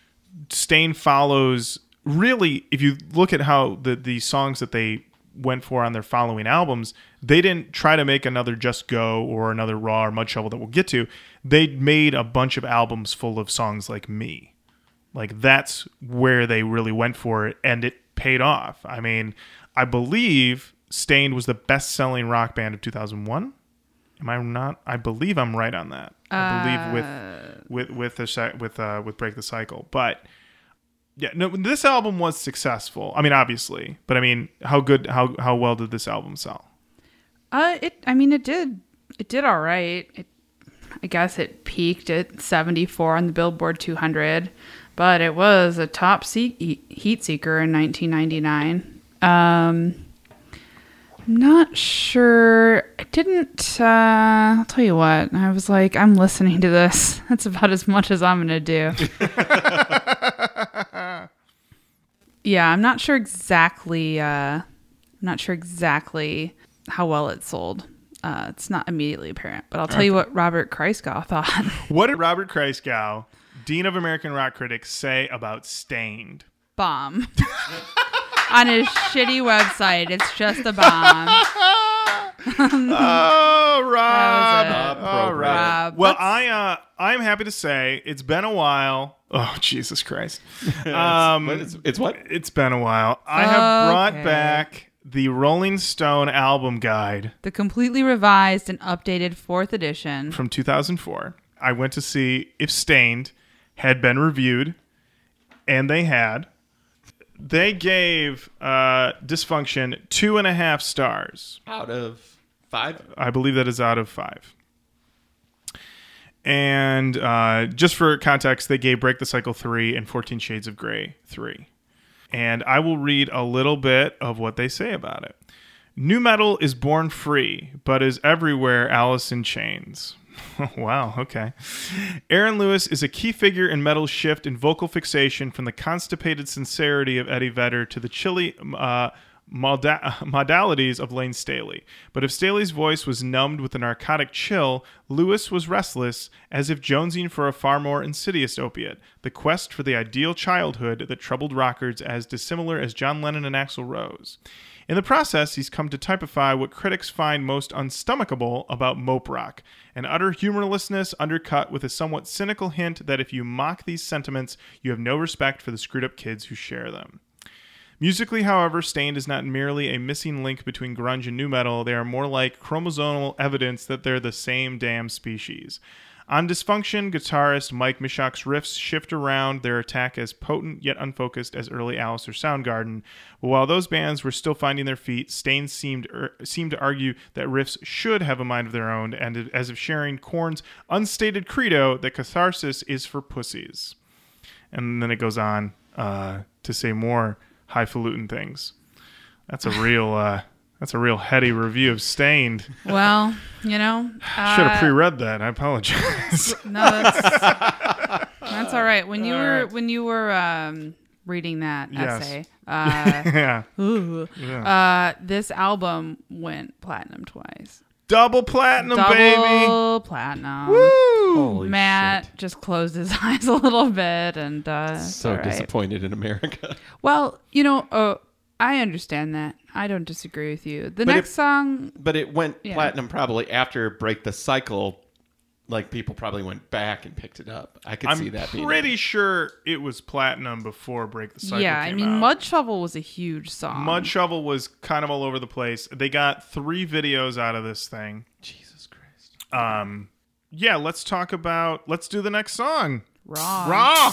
follows, really, if you look at how the songs that they went for on their following albums, they didn't try to make another Just Go or another Raw or Mud Shovel that we'll get to. They made a bunch of albums full of songs like Me. Like, that's where they really went for it, and it paid off. I mean, I believe Stained was the best-selling rock band of 2001. Am I not? I believe I'm right on that. I believe with Break the Cycle. But yeah, no, this album was successful. I mean, obviously, but I mean, how well did this album sell? It did all right. I guess it peaked at 74 on the Billboard 200, but it was a top heat seeker in 1999. I'm not sure. I didn't. I'll tell you what. I was like, I'm listening to this. That's about as much as I'm gonna do. Yeah, I'm not sure exactly. I'm not sure exactly how well it sold. It's not immediately apparent, but I'll tell you what Robert Christgau thought. What did Robert Christgau, Dean of American Rock Critics, say about Stained? Bomb. On his shitty website, it's just a bomb. Oh, Rob. That was it. Oh, Rob. Rob. Well, I'm happy to say it's been a while. Oh, Jesus Christ. It's what? It's been a while. I have brought Okay. back the Rolling Stone album guide The completely revised and updated 4th edition. from 2004. I went to see if Stained had been reviewed, and they had. They gave Dysfunction 2.5 stars. Out of 5? I believe that is out of 5. And just for context, they gave Break the Cycle 3 and 14 Shades of Grey 3. And I will read a little bit of what they say about it. New metal is born free, but is everywhere Alice in Chains. Wow, okay. Aaron Lewis is a key figure in metal's shift in vocal fixation from the constipated sincerity of Eddie Vedder to the chilly modalities of Lane Staley. But if Staley's voice was numbed with a narcotic chill, Lewis was restless, as if jonesing for a far more insidious opiate, the quest for the ideal childhood that troubled rockers as dissimilar as John Lennon and Axl Rose. In the process, he's come to typify what critics find most unstomachable about mope rock, an utter humorlessness undercut with a somewhat cynical hint that if you mock these sentiments, you have no respect for the screwed-up kids who share them. Musically, however, Stained is not merely a missing link between grunge and nu metal. They are more like chromosomal evidence that they're the same damn species. On Dysfunction, guitarist Mike Mishak's riffs shift around their attack as potent yet unfocused as early Alice or Soundgarden. But while those bands were still finding their feet, Stained seemed to argue that riffs should have a mind of their own, and as if sharing Korn's unstated credo that catharsis is for pussies. And then it goes on to say more highfalutin things. That's a real heady review of Stained. Well, you know. Should have pre-read that. I apologize. No, that's all right. When you were reading that Yes. essay, Yeah. this album went platinum twice. Double platinum, baby. Double platinum. Woo! Holy Matt shit. just closed his eyes a little bit, and it's So all right. disappointed in America. Well, I understand that. I don't disagree with you. The But next song, But it went Yeah. platinum probably after Break the Cycle. Like, people probably went back and picked it up. I could see that being pretty sure it was platinum before Break the Cycle yeah, I came mean, out. Mud Shovel was a huge song. Mud Shovel was kind of all over the place. They got 3 videos out of this thing. Jesus Christ. Yeah, let's do the next song. Raw.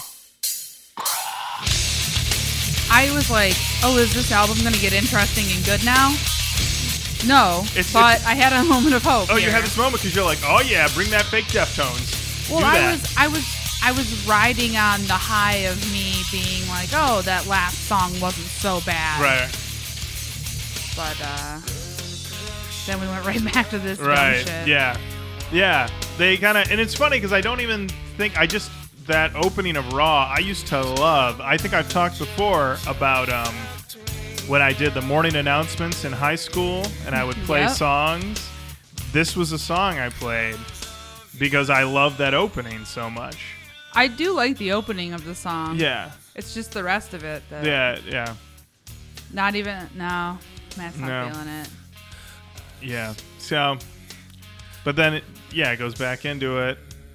I was like, oh, is this album going to get interesting and good now? No, but I had a moment of hope. Oh, here. you had this moment because you're like, oh yeah, bring that fake Deftones. Well, Do I that. was riding on the high of me being like, oh, that last song wasn't so bad. Right. But then we went right back to this dumb Right. shit. Yeah. They kind of, and it's funny because I don't even think that opening of Raw I used to love. I think I've talked before about when I did the morning announcements in high school and I would play Yep. songs. This was a song I played because I loved that opening so much. I do like the opening of the song. Yeah. It's just the rest of it that Yeah. not even no. Matt's not No. feeling it. Yeah. So, but then it goes back into it.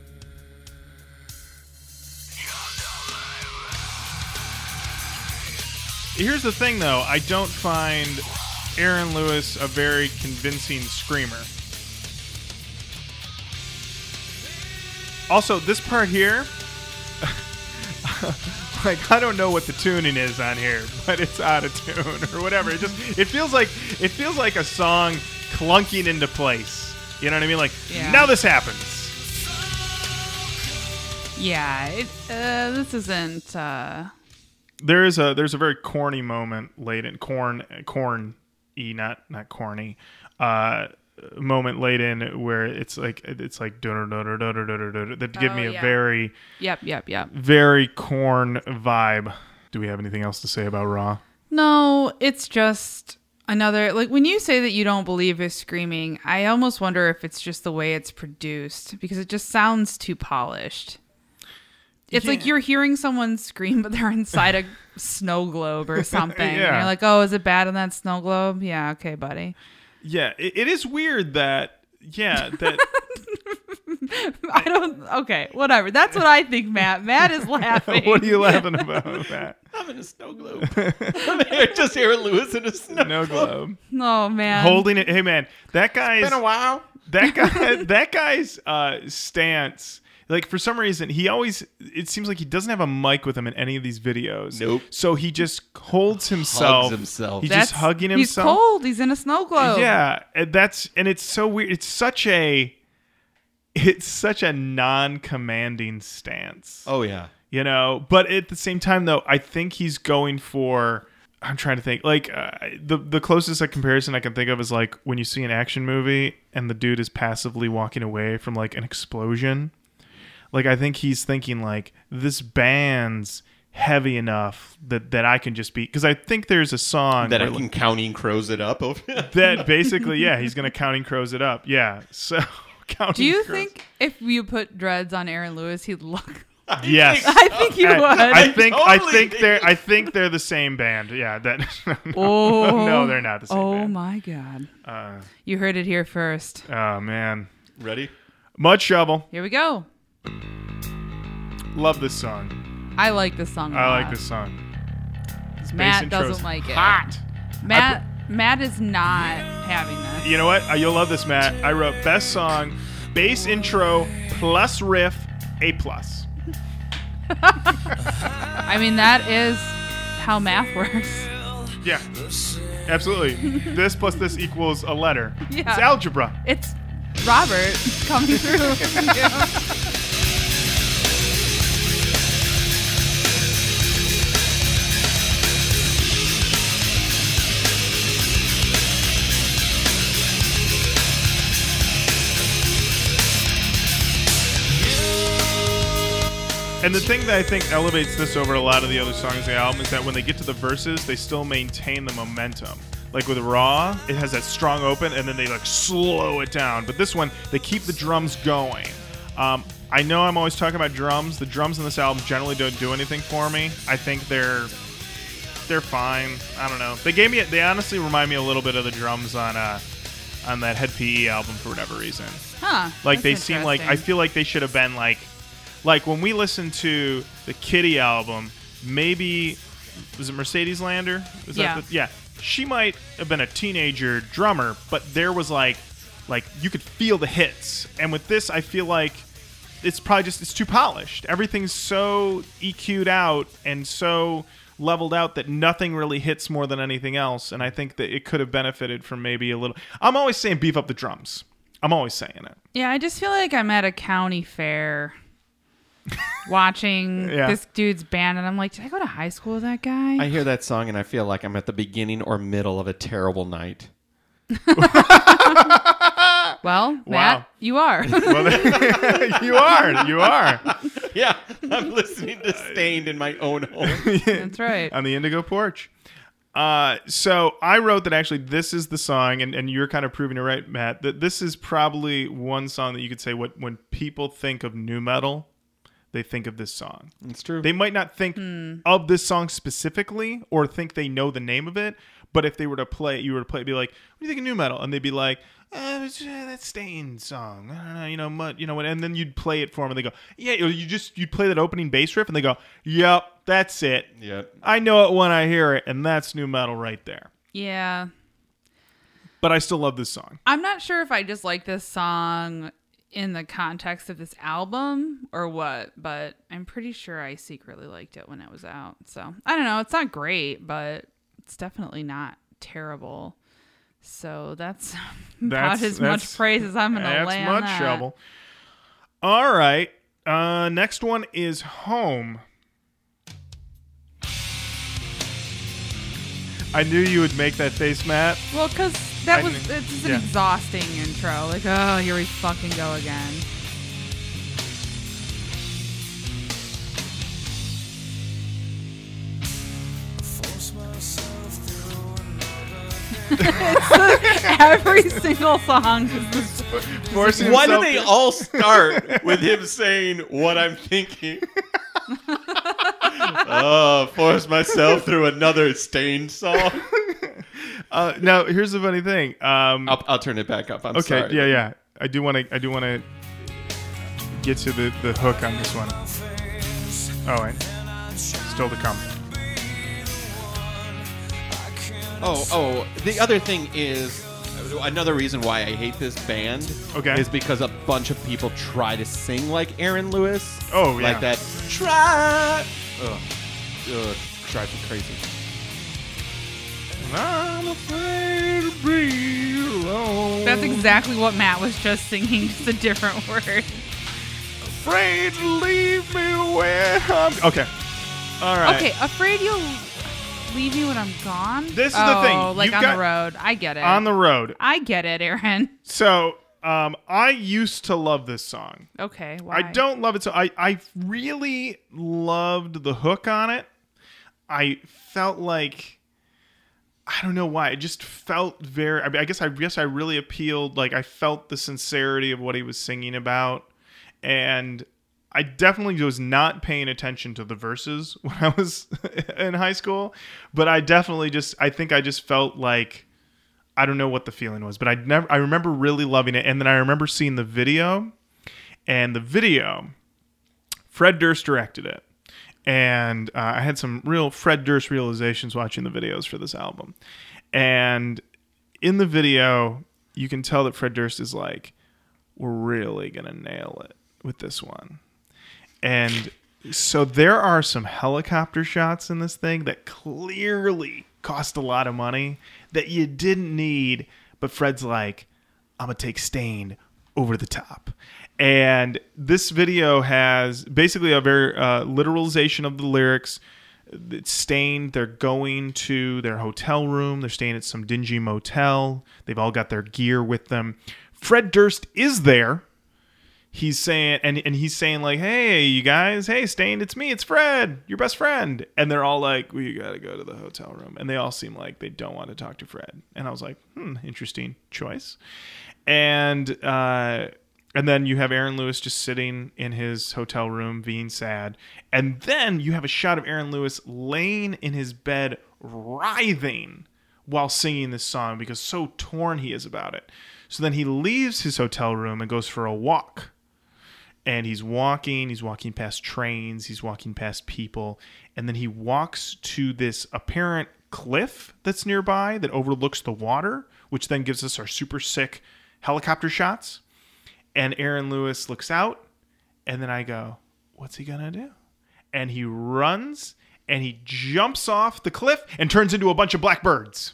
Here's the thing, though. I don't find Aaron Lewis a very convincing screamer. Also, this part here, like, I don't know what the tuning is on here, but it's out of tune or whatever. It feels like a song clunking into place. You know what I mean? Like, Yeah. now this happens. Yeah, this isn't. There's a very corny moment late in corn not corny moment laid in where it's like that give me a very Yep. very Korn vibe. Do we have anything else to say about Raw? No, it's just another, like, when you say that you don't believe his screaming, I almost wonder if it's just the way it's produced, because it just sounds too polished. It's like you're hearing someone scream, but they're inside a snow globe or something. Yeah. And you're like, oh, is it bad in that snow globe? Yeah, okay, buddy. Yeah, it is weird that I don't, okay, whatever. That's what I think, Matt. Matt is laughing. What are you laughing about, Matt? I'm in a snow globe. Just hearing Lewis in a snow globe. Oh, man. Holding it. Hey, man, that guy's... It's been a while. That guy's stance, like, for some reason, it seems like he doesn't have a mic with him in any of these videos. Nope. So he just holds himself. Hugs himself. He's just hugging himself. He's cold. He's in a snow globe. Yeah, and it's so weird. It's such a non-commanding stance. Oh, yeah. You know, but at the same time, though, I think he's going for... I'm trying to think. Like, the closest comparison I can think of is, like, when you see an action movie and the dude is passively walking away from, like, an explosion. Like, I think he's thinking, like, this band's heavy enough that I can just be... Because I think there's a song... That I can Counting Crows it up. That basically, yeah, he's going to Counting Crows it up. Yeah, so... Do you think if you put dreads on Aaron Lewis, he'd look... Yes, I think you would. I think they're the same band. Yeah, that. No, they're not the same band. Oh my God! You heard it here first. Oh man, ready? Mud Shovel. Here we go. Love this song. I like this song. I like this song. Matt doesn't like it. Hot. Matt is not having this. You know what? You'll love this, Matt. I wrote best song, bass intro plus riff, A+. I mean, that is how math works. Yeah, absolutely. This plus this equals a letter. Yeah. It's algebra. It's Robert coming through. Yeah. And the thing that I think elevates this over a lot of the other songs in the album is that when they get to the verses, they still maintain the momentum. Like with Raw, it has that strong open, and then they like slow it down. But this one, they keep the drums going. I know I'm always talking about drums. The drums in this album generally don't do anything for me. I think they're fine. I don't know. They honestly remind me a little bit of the drums on that Head PE album for whatever reason. Huh. Like they seem like, I feel like they should have been like when we listened to the Kitty album, maybe, was it Mercedes Lander? Yeah. She might have been a teenager drummer, but there was like you could feel the hits. And with this, I feel like it's probably it's too polished. Everything's so EQ'd out and so leveled out that nothing really hits more than anything else. And I think that it could have benefited from maybe a little... I'm always saying beef up the drums. I'm always saying it. Yeah, I just feel like I'm at a county fair watching this dude's band, and I'm like, did I go to high school with that guy? I hear that song, and I feel like I'm at the beginning or middle of a terrible night. Well, Matt, you are. Well, you are. Yeah, I'm listening to Stained in my own home. That's right. On the Indigo porch. So I wrote that actually this is the song, and you're kind of proving it right, Matt, that this is probably one song that you could say when people think of nu metal, they think of this song. It's true. They might not think of this song specifically or think they know the name of it, but if they were to play it, it'd be like, what do you think of nu metal? And they'd be like, that Stained song. I don't know, mud, and then you'd play it for them and they go, yeah, you'd play that opening bass riff and they go, yep, that's it. Yep. I know it when I hear it, and that's nu metal right there. Yeah. But I still love this song. I'm not sure if I just like this song in the context of this album or what, but I'm pretty sure I secretly liked it when it was out. So I don't know. It's not great, but it's definitely not terrible. So that's about as much praise as I'm going to lay on that. That's Mud Shovel. All right. Next one is Home. I knew you would make that face, Matt. Well, because it's an yeah. exhausting intro. Like, oh, here we fucking go again. Every single song is this. Forcing Why do himself they to- all start with him saying what I'm thinking? Oh, force myself through another Stained song. Now, here's the funny thing. I'll turn it back up. I'm Okay, sorry. yeah. I do want to get to the hook on this one. Oh, wait. Still to come. Oh, the other thing is, another reason why I hate this band is because a bunch of people try to sing like Aaron Lewis. Oh, yeah. Like that. Try. Ugh, drives me crazy. I'm afraid to be alone. That's exactly what Matt was just singing, just a different word. Afraid to leave me where I'm... Okay. All right. Okay, afraid you'll leave me when I'm gone? This is the thing. Like You've on got- the road. I get it. On the road. I get it, Aaron. So, I used to love this song. Okay, why? I don't love it. So I really loved the hook on it. I felt like, I don't know why. It just felt very, I guess I really appealed. Like, I felt the sincerity of what he was singing about. And I definitely was not paying attention to the verses when I was in high school. But I definitely I think I just felt like, I don't know what the feeling was, but I remember really loving it. And then I remember seeing the video, and the video, Fred Durst directed it. And I had some real Fred Durst realizations watching the videos for this album. And in the video, you can tell that Fred Durst is like, we're really going to nail it with this one. And so there are some helicopter shots in this thing that clearly cost a lot of money that you didn't need, but Fred's like, I'm going to take Stained over the top. And this video has basically a very literalization of the lyrics. It's Stained. They're going to their hotel room. They're staying at some dingy motel. They've all got their gear with them. Fred Durst is there. He's saying, and he's saying like, hey, you guys, hey, Stained, it's me, it's Fred, your best friend. And they're all like, we got to go to the hotel room. And they all seem like they don't want to talk to Fred. And I was like, interesting choice. And then you have Aaron Lewis just sitting in his hotel room being sad. And then you have a shot of Aaron Lewis laying in his bed writhing while singing this song because so torn he is about it. So then he leaves his hotel room and goes for a walk. And he's walking past trains, he's walking past people, and then he walks to this apparent cliff that's nearby that overlooks the water, which then gives us our super sick helicopter shots. And Aaron Lewis looks out, and then I go, what's he gonna do? And he runs, and he jumps off the cliff and turns into a bunch of black birds.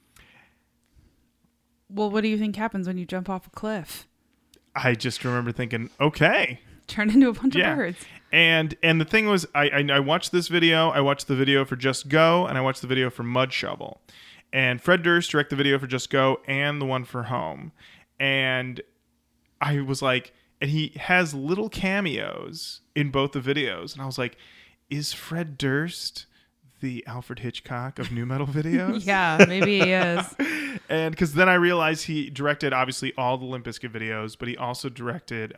Well, what do you think happens when you jump off a cliff? I just remember thinking, okay. Turn into a bunch of birds. And the thing was, I watched this video. I watched the video for Just Go, and I watched the video for Mud Shovel. And Fred Durst directed the video for Just Go and the one for Home. And I was like, and he has little cameos in both the videos. And I was like, is Fred Durst the Alfred Hitchcock of nu metal videos? Yeah, maybe he is. And because then I realized he directed obviously all the Limp Bizkit videos, but he also directed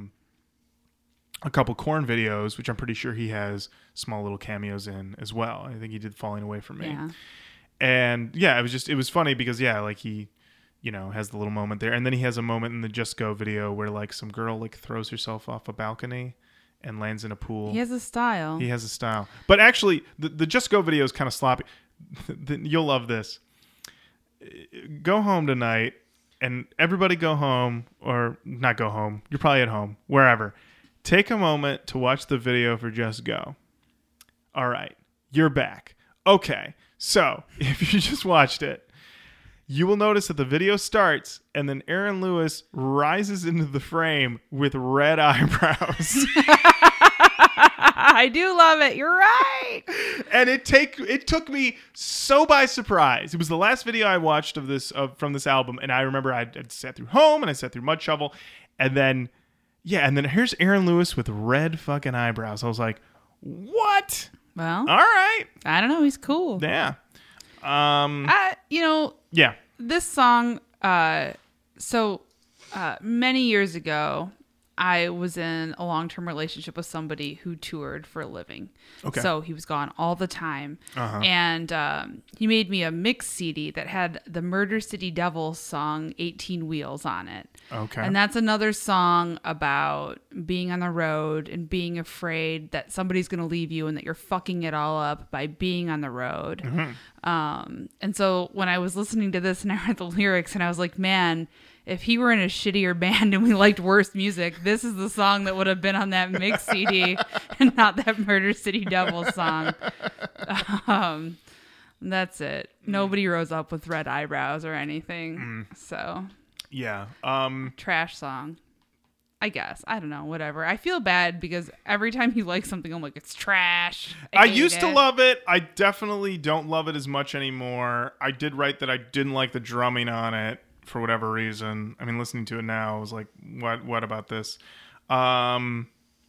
a couple Korn videos, which I'm pretty sure he has small little cameos in as well. I think he did Falling Away From Me. Yeah. And yeah, it was funny because like he, has the little moment there. And then he has a moment in the Just Go video where like some girl like throws herself off a balcony and lands in a pool. He has a style. He has a style. But actually, the Just Go video is kind of sloppy. You'll love this. Go home tonight, and everybody go home, or not go home. You're probably at home, wherever. Take a moment to watch the video for Just Go. All right, you're back. Okay, so if you just watched it, you will notice that the video starts, and then Aaron Lewis rises into the frame with red eyebrows. I do love it. You're right. And it took me so by surprise. It was the last video I watched from this album, and I remember I'd sat through Home and I sat through Mud Shovel, and then here's Aaron Lewis with red fucking eyebrows. I was like, what? Well, All right, I don't know. He's cool. yeah, Yeah. This song. Many years ago, I was in a long-term relationship with somebody who toured for a living. Okay. So he was gone all the time. Uh-huh. And he made me a mix CD that had the Murder City Devils song 18 Wheels on it. Okay. And that's another song about being on the road and being afraid that somebody's going to leave you and that you're fucking it all up by being on the road. Mm-hmm. And so when I was listening to this and I read the lyrics and I was like, man, if he were in a shittier band and we liked worse music, this is the song that would have been on that mix CD and not that Murder City Devils song. That's it. Nobody rose up with red eyebrows or anything. So, yeah. trash song. I guess. I don't know. Whatever. I feel bad because every time you like something, I'm like, it's trash. I used to love it. I definitely don't love it as much anymore. I did write that I didn't like the drumming on it for whatever reason. I mean, listening to it now, I was like, what about this? And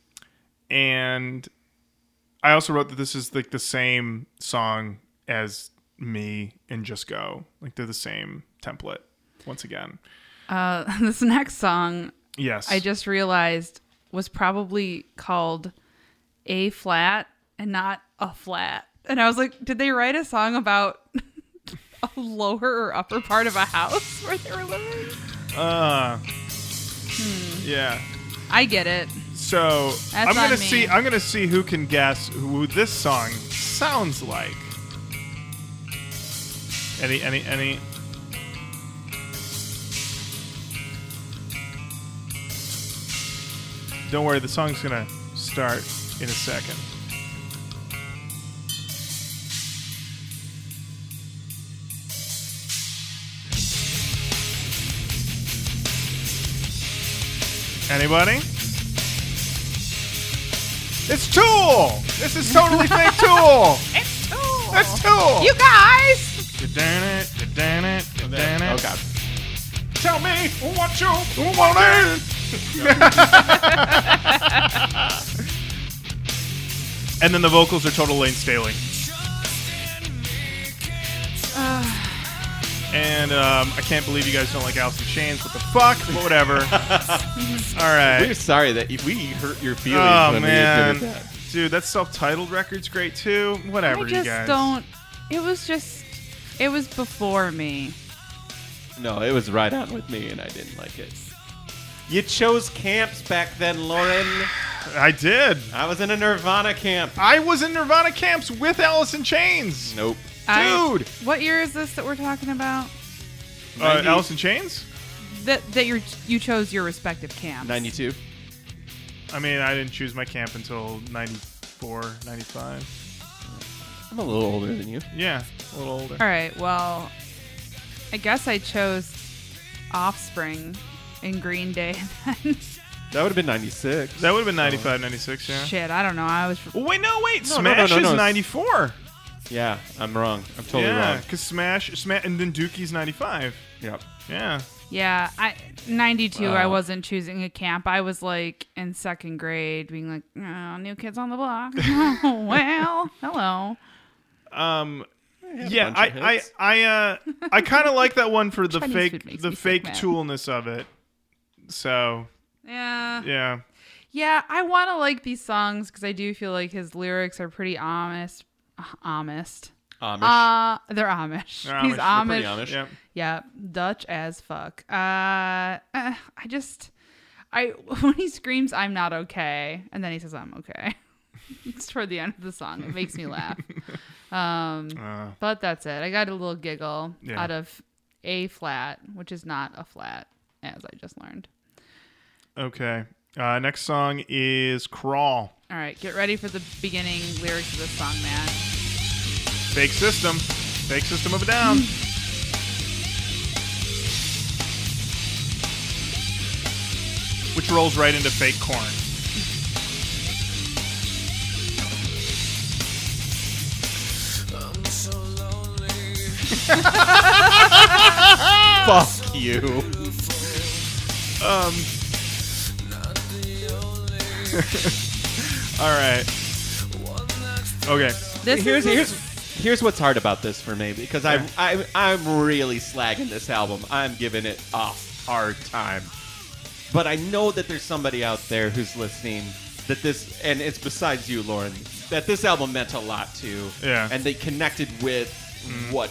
I also wrote that this is like the same song as Me and Just Go. Like they're the same template once again. This next song, Yes. I just realized was probably called A Flat and not A Flat. And I was like, did they write a song about a lower or upper part of a house where they were living? Yeah. I get it. So That's I'm gonna on me. see. I'm gonna see who can guess who this song sounds like. Any? Don't worry, the song's gonna start in a second. Anybody? It's Tool! This is totally fake Tool! It's Tool. That's Tool! You guys! Oh God. Tell me what you wanted! And then the vocals are total Lane Staley. And I can't believe you guys don't like Alice in Chains. What the fuck? But whatever. All right. We're sorry that we hurt your feelings Oh, when man. we admitted that. Dude, that self-titled record's great, too. Whatever, I you just guys. don't. It was before me. No, it was right on with me, and I didn't like it. You chose camps back then, Lauren. I did. I was in a Nirvana camp. I was in Nirvana camps with Alice in Chains. Nope. Dude. What year is this that we're talking about? 90 Alice in Chains? That you chose your respective camps. 92. I mean, I didn't choose my camp until 94, 95. I'm a little older than you. Yeah, a little older. All right. Well, I guess I chose Offspring in Green Day. That would have been 96. That would have been 95, 96, yeah. Shit, I don't know. I was. Oh, wait, no, wait. No, Smash no, is it's- 94. Yeah, I'm wrong. I'm totally Yeah, wrong. because Smash, and then Dookie's 95. Yep. Yeah. Yeah, 92. Wow. I wasn't choosing a camp. I was like in second grade, being like, oh, New Kids on the Block. Oh, well, hello. Yeah, bunch of hits. I kind of like that one for the Chinese food makes me sick, man. toolness of it. So, Yeah. yeah. Yeah, I want to like these songs because I do feel like his lyrics are pretty honest. Amish. They're Amish. They're He's Amish. They're pretty Amish. Amish. Yep. Yeah, Dutch as fuck. When he screams, "I'm not okay," and then he says, "I'm okay." It's toward the end of the song. It makes me laugh. But that's it. I got a little giggle out of A flat, which is not a flat, as I just learned. Okay. Next song is Crawl. All right, get ready for the beginning lyrics of this song, Matt. Fake System. Fake System of a Down. Which rolls right into Fake Corn. Fuck you. All right. Okay. Here's what's hard about this for me, because I'm really slagging this album. I'm giving it a hard time. But I know that there's somebody out there who's listening that this, and it's besides you, Lauren, that this album meant a lot to. Yeah. And they connected with what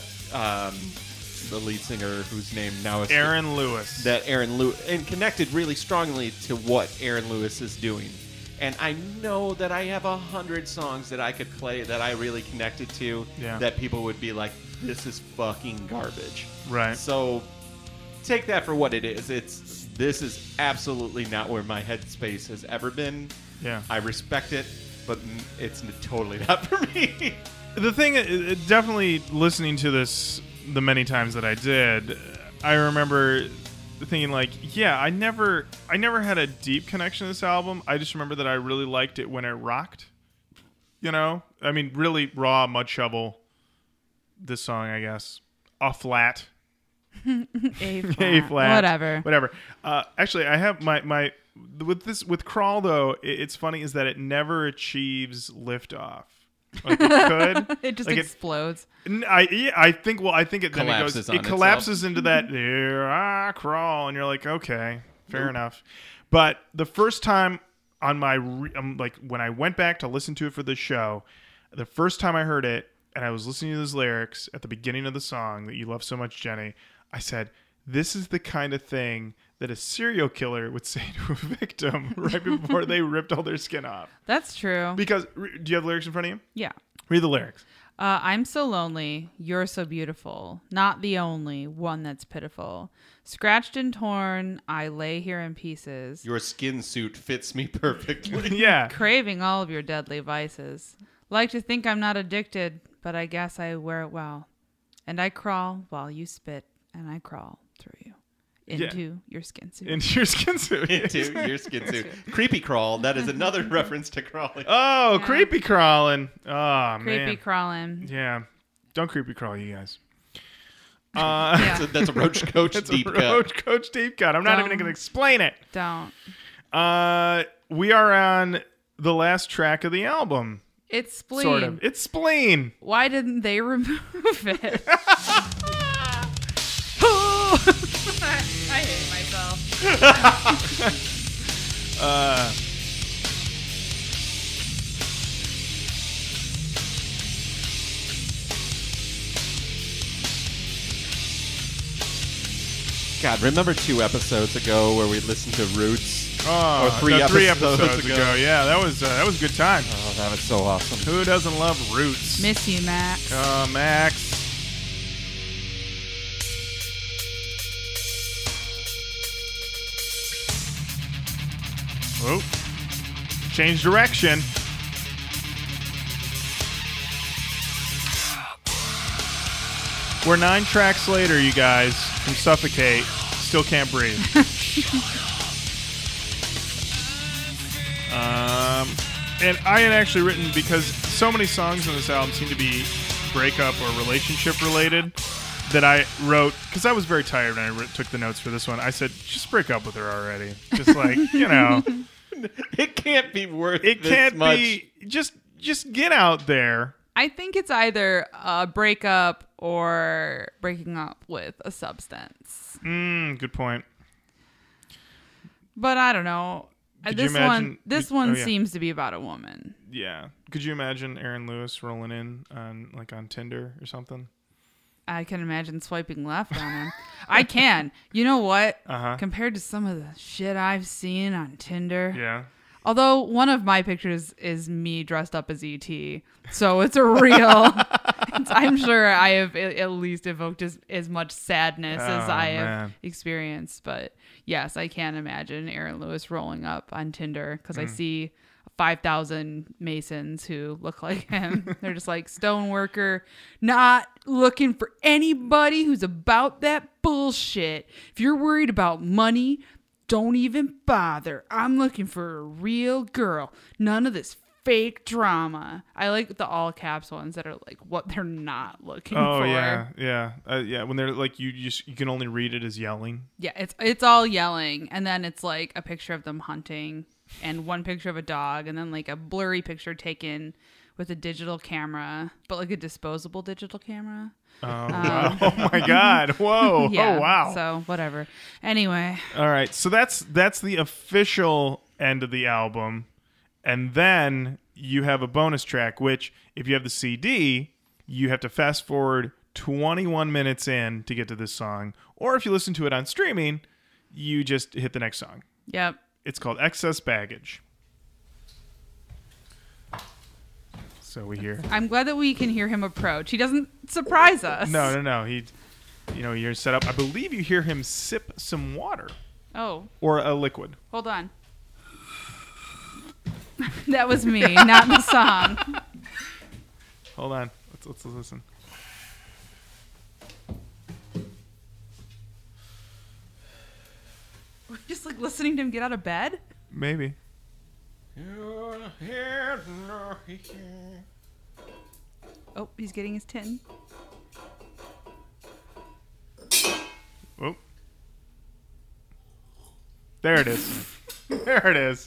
the lead singer, whose name now is Aaron Lewis. And connected really strongly to what Aaron Lewis is doing. And I know that I have 100 songs that I could play that I really connected to, that people would be like, this is fucking garbage. Right. So take that for what it is. This is absolutely not where my headspace has ever been. Yeah. I respect it, but it's totally not for me. The thing, definitely listening to this the many times that I did, I remember thinking like, yeah, I never had a deep connection to this album. I just remember that I really liked it when it rocked. You know? I mean, really raw Mud Shovel. This song, I guess. A flat. A flat. A flat. Whatever. Actually, I have my with Crawl though. It's funny is that it never achieves liftoff. Like it could. It just like explodes. I think it then Collapses on it collapses into that crawl, and you're like, okay, fair enough. But the first time on my like when I went back to listen to it for the show, the first time I heard it, and I was listening to those lyrics at the beginning of the song that you love so much, Jenny, I said, this is the kind of thing that a serial killer would say to a victim right before they ripped all their skin off. That's true. Because, do you have lyrics in front of you? Yeah. Read the lyrics. I'm so lonely, you're so beautiful, not the only one that's pitiful. Scratched and torn, I lay here in pieces. Your skin suit fits me perfectly. Yeah. Craving all of your deadly vices. Like to think I'm not addicted, but I guess I wear it well. And I crawl while you spit, and I crawl through you. Into your skin suit. Into your skin suit. Into your skin suit. Creepy Crawl. That is another reference to crawling. Oh, Yeah. creepy crawling. Oh, Creepy man. crawling. Yeah. Don't creepy crawl, you guys. Yeah. That's a Roach Coach It's deep a cut. Roach Coach deep cut. I'm not even Don't. going to explain it. Don't. We are on the last track of the album. It's spleen. Sort of. It's Spleen. Why didn't they remove it? I hate myself. God, remember 2 episodes ago where we listened to Roots? Oh, Or three episodes ago. Yeah, that was a good time. Oh, that was so awesome. Who doesn't love Roots? Miss you, Max. Max. Oh, change direction. We're 9 tracks later, you guys, from Suffocate. Still can't breathe. And I had actually written, because so many songs on this album seem to be breakup or relationship related, that I wrote, because I was very tired when I took the notes for this one. I said, just break up with her already. Just like, you know. It can't be worth It this can't much. be. Just get out there. I think it's either a breakup or breaking up with a substance. Good point. But I don't know. Could you imagine- This oh, one yeah. seems to be about a woman. Yeah. Could you imagine Aaron Lewis rolling in on Tinder or something? I can imagine swiping left on him. I can. You know what? Uh-huh. Compared to some of the shit I've seen on Tinder. Yeah. Although one of my pictures is me dressed up as E.T., so it's a real. I'm sure I have at least evoked as much sadness as Oh, I have man. experienced. But yes, I can imagine Aaron Lewis rolling up on Tinder because Mm. I see 5,000 Masons who look like him. They're just like stoneworker, not looking for anybody who's about that bullshit. If you're worried about money, don't even bother. I'm looking for a real girl. None of this fake drama. I like the all caps ones that are like what they're not looking Oh for. yeah. When they're like you can only read it as yelling. Yeah, it's all yelling, and then it's like a picture of them hunting, and one picture of a dog, and then like a blurry picture taken with a digital camera, but like a disposable digital camera. Oh, wow. Oh my God! Whoa! Yeah, Oh wow! So whatever. Anyway, All right, so that's the official end of the album, and then you have a bonus track, which if you have the CD, you have to fast forward 21 minutes in to get to this song, or if you listen to it on streaming, you just hit the next song. yep. It's called Excess Baggage. So we hear. I'm glad that we can hear him approach. He doesn't surprise us. No. You're set up. I believe you hear him sip some water Oh, or a liquid. hold on. That was me, not the song. Hold on. Let's listen. We're just like listening to him get out of bed. Maybe. Oh, he's getting his tin. Oh. There it is. There it is.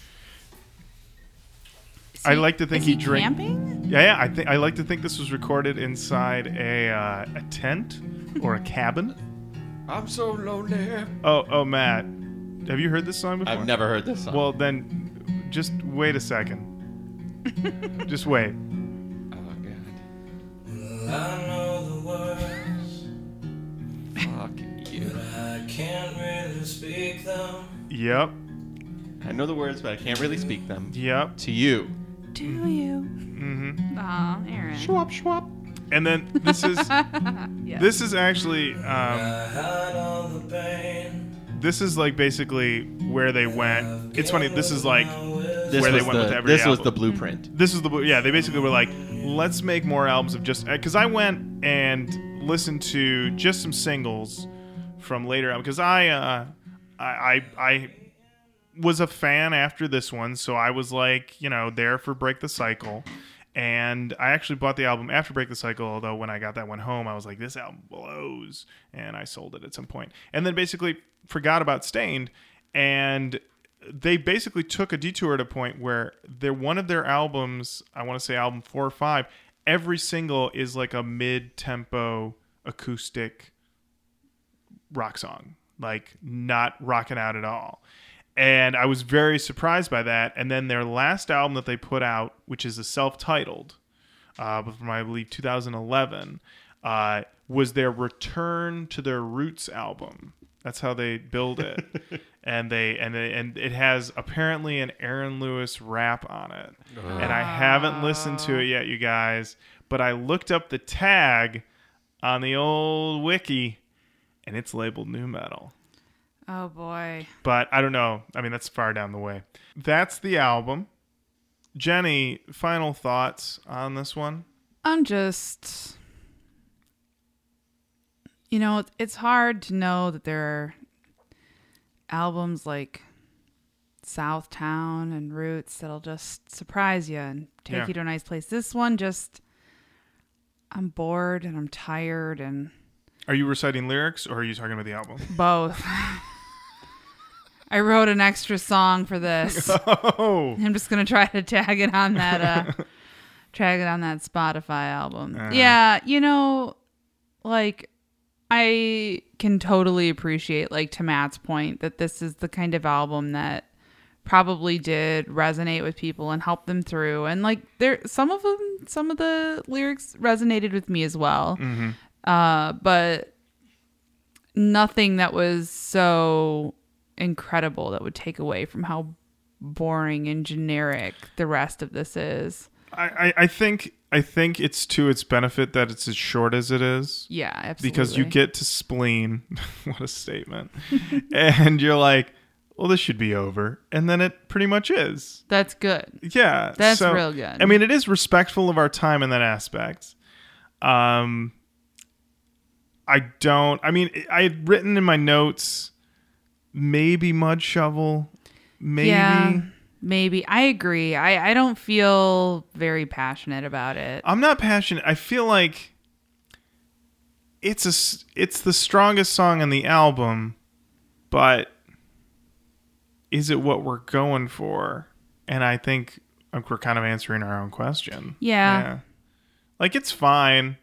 I like to think is he he drank. camping? Yeah. I like to think this was recorded inside a tent or a cabin. I'm so lonely. Oh, Matt, have you heard this song before? I've never heard this song. Well, then, just wait a second. Just wait. Oh God. I know the words, Fuck you. but I can't really speak them. Yep. I know the words, but I can't really speak them. Yep. To you. Do you? Mm-hmm. Aw, Aaron. Schwab. And then this is Yes. this is actually I hide all the pain. this is like basically where they went. It's funny. This is like This where was they went with every This was album. the blueprint. This is the yeah. They basically were like, let's make more albums of just because I went and listened to just some singles from later albums because I was a fan after this one, so I was like, there for Break the Cycle. And I actually bought the album after Break the Cycle, although when I got that one home, I was like, this album blows. And I sold it at some point. And then basically forgot about Stained. And they basically took a detour at a point where one of their albums, I want to say album 4 or 5, every single is like a mid-tempo acoustic rock song. Like not rocking out at all. And I was very surprised by that. And then their last album that they put out, which is a self-titled, from I believe 2011, was their return to their roots album. That's how they build it, and it has apparently an Aaron Lewis rap on it. And I haven't listened to it yet, you guys. But I looked up the tag on the old wiki, and it's labeled nu metal. Oh boy. But I don't know. I mean, that's far down the way. That's the album. Jenny, final thoughts on this one? I'm just, it's hard to know that there are albums like Southtown and Roots that'll just surprise you and take you to a nice place. This one I'm bored and I'm tired and Are you reciting lyrics or are you talking about the album? both. I wrote an extra song for this. Oh, I'm just gonna try to tag it on that Spotify album. Uh-huh. Yeah, like I can totally appreciate, like to Matt's point, that this is the kind of album that probably did resonate with people and help them through. And like some of the lyrics resonated with me as well. Mm-hmm. But nothing that was so incredible that would take away from how boring and generic the rest of this is. I think it's to its benefit that it's as short as it is. Yeah, absolutely. Because you get to Spleen. What a statement. And you're like, well, this should be over. And then it pretty much is. That's good. Yeah. That's real good. I mean, it is respectful of our time in that aspect. I had written in my notes, maybe Mud Shovel, maybe. Yeah. Maybe. I agree. I don't feel very passionate about it. I'm not passionate. I feel like it's the strongest song on the album, but is it what we're going for? And I think we're kind of answering our own question. Yeah. Like, it's fine.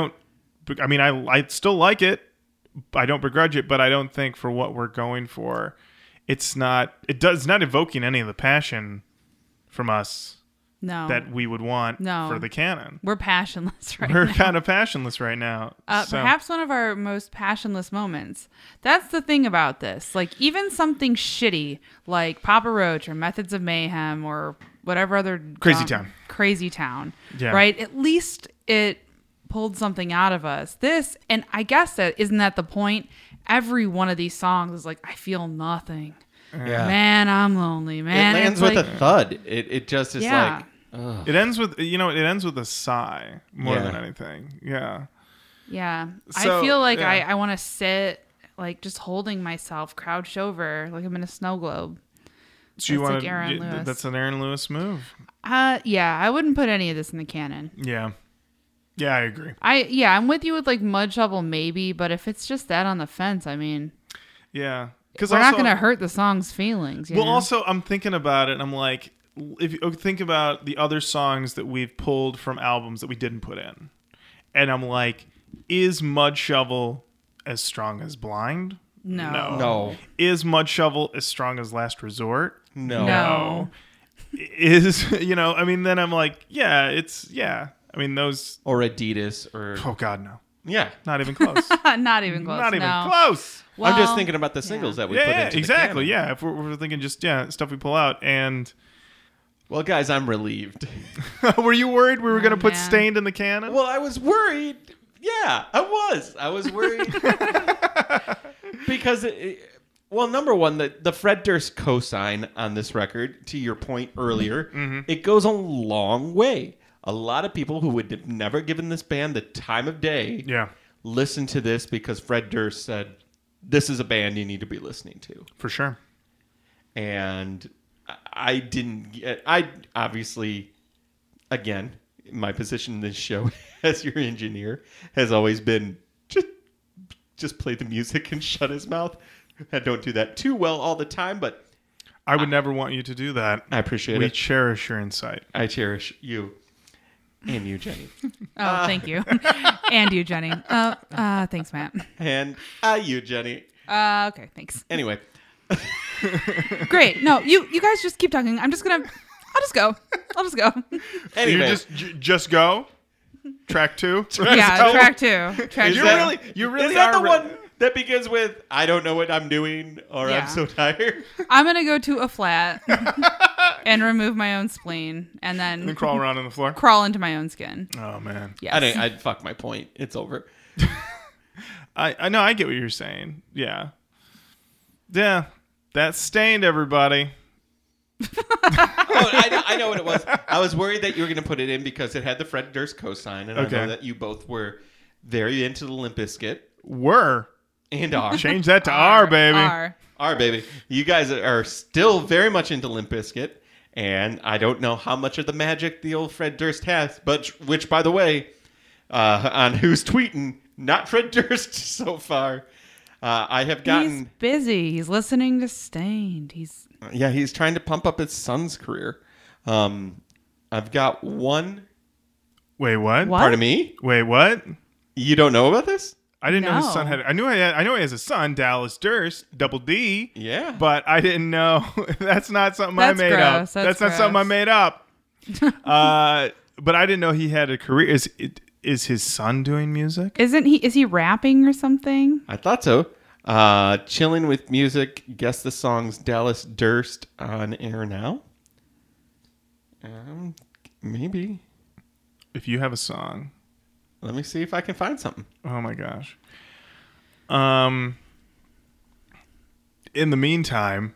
I still like it. I don't begrudge it, but I don't think for what we're going for, it's not evoking any of the passion from us No. that we would want No. for the canon. We're passionless right We're now. kind of passionless right now. So- Perhaps one of our most passionless moments. That's the thing about this. Like, even something shitty like Papa Roach or Methods of Mayhem or whatever other Crazy Town. Crazy Town. Yeah. Right? At least it pulled something out of us. This, and I guess that isn't that the point? Every one of these songs is like, I feel nothing. Yeah. Man, I'm lonely. Man, it lands it's with like, a thud. It just is Yeah. like, It ends with a sigh more Yeah. than anything. Yeah. Yeah. So, I feel like yeah. I want to sit, like, just holding myself, crouched over, like I'm in a snow globe. So you That's want like Aaron Lewis. That's an Aaron Lewis move. Yeah, I wouldn't put any of this in the canon. Yeah. Yeah, I agree. I'm with you with like Mud Shovel maybe, but if it's just that on the fence, I mean, Yeah. Because we're not going to hurt the song's feelings. You Well, know? also, I'm thinking about it, and I'm like, if you think about the other songs that we've pulled from albums that we didn't put in, and I'm like, is Mud Shovel as strong as Blind? No. no, Is Mud Shovel as strong as Last Resort? no, No. Is, then I'm like, I mean, those, or Adidas, or oh God, no. yeah. Not even close. Not even close. Not even no. close. I'm just Well, thinking about the singles that we Yeah, put yeah, into exactly. the canon. Yeah, if we're thinking just, stuff we pull out. And Well, guys, I'm relieved. were you worried we were going to put man. Stained in the canon? Well, I was worried. Yeah, I was. I was worried because, number one, the Fred Durst cosign on this record, to your point earlier, it goes a long way. A lot of people who would have never given this band the time of day Yeah, listen to this because Fred Durst said, "This is a band you need to be listening to." for sure. And I didn't get, I obviously, again, my position in this show as your engineer has always been just play the music and shut his mouth. I don't do that too well all the time, but I would never want you to do that. I appreciate We it. cherish your insight. I cherish you and you, Jenny. Oh, thank you. And you, Jenny. Thanks, Matt. And you, Jenny. Okay, thanks. Anyway, Great. No, you guys just keep talking. I'll just go. anyway. You just go. Track 2. Yeah, track 2. Track Is 2. that- you really is that are the one that begins with, "I don't know what I'm doing," or Yeah. "I'm so tired"? I'm gonna go to a flat and remove my own spleen, and then And crawl around on the floor. crawl into my own skin. Oh man. Yes. I'd fuck my point. It's over. I know. I get what you're saying. Yeah. Yeah. That's Stained, everybody. I know what it was. I was worried that you were going to put it in because it had the Fred Durst cosign, and I Okay. know that you both were very into the Limp Bizkit Were. and are. Change that to R, baby. R. Baby. You guys are still very much into Limp Bizkit, and I don't know how much of the magic the old Fred Durst has, but which, by the way, on Who's Tweeting, not Fred Durst so far. I have He's gotten... busy. He's listening to Stained. He's he's trying to pump up his son's career. I've got one... Wait, what? What? Pardon me? Wait, what? You don't know about this? I didn't know his No. son had. I know he has a son, Dallas Durst, Double D. Yeah. But I didn't know. That's not something That's I made gross. up. That's not something I gross. made up. But I didn't know he had a career. Is his son doing music? Isn't he? Is he rapping or something? I thought so. Chilling with music. Guess the song's Dallas Durst on air now. Maybe. If you have a song. Let me see if I can find something. Oh my gosh. In the meantime,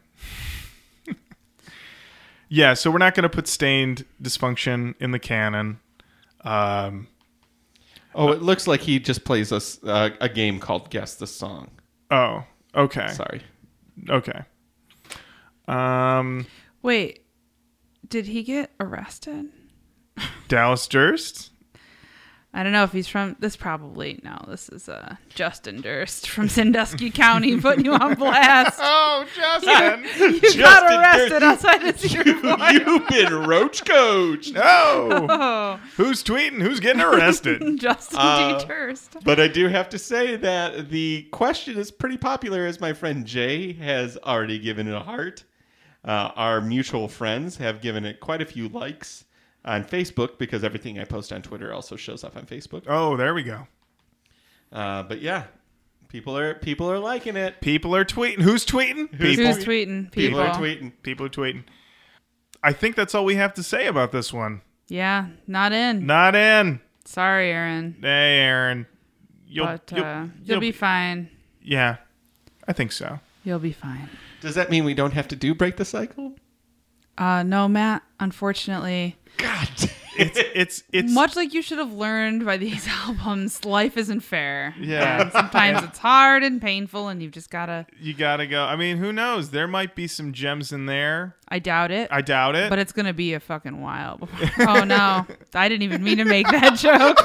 yeah. So we're not going to put Stained Dysfunction in the canon. Oh, it looks like he just plays us a game called Guess the Song. Oh, okay. Sorry. Okay. Wait. Did he get arrested? Dallas Durst? I don't know if he's from this. Probably no. This is Justin Durst from Sandusky County putting you on blast. Oh, Justin. You Justin got arrested Durst. outside of Cedar You've been roach coach. No. Oh, Who's tweeting? Who's getting arrested? Justin D. Durst. But I do have to say that the question is pretty popular, as my friend Jay has already given it a heart. Our mutual friends have given it quite a few likes on Facebook, because everything I post on Twitter also shows up on Facebook. Oh, there we go. But yeah, people are liking it. People are tweeting. Who's tweeting? People. Who's tweeting? People are tweeting. People are tweeting. I think that's all we have to say about this one. Yeah, not in. Not in. Sorry, Aaron. Hey, Aaron. You'll You'll be fine. Yeah, I think so. You'll be fine. Does that mean we don't have to do Break the Cycle? No, Matt. Unfortunately, God. It's much like you should have learned by these albums, life isn't fair. Yeah. And sometimes it's hard and painful, and you've just gotta. You gotta go. I mean, who knows? There might be some gems in there. I doubt it. I doubt it. But it's gonna be a fucking while before. Oh no, I didn't even mean to make that joke.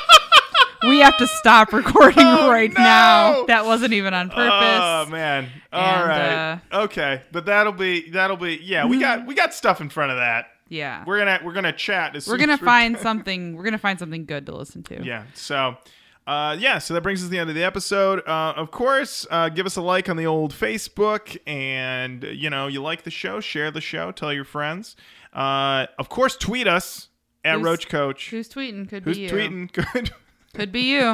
We have to stop recording right no. now. That wasn't even on purpose. Oh man. All And, right. Okay. But that'll be yeah, we got stuff in front of that. Yeah. We're gonna chat as We're soon gonna as find something. We're gonna find something good to listen to. Yeah. So so that brings us to the end of the episode. Of course, give us a like on the old Facebook, and you like the show, share the show, tell your friends. Of course, tweet us at Who's- Roach Coach. Who's tweeting? Could Who's be you. tweeting? Good. Could be you.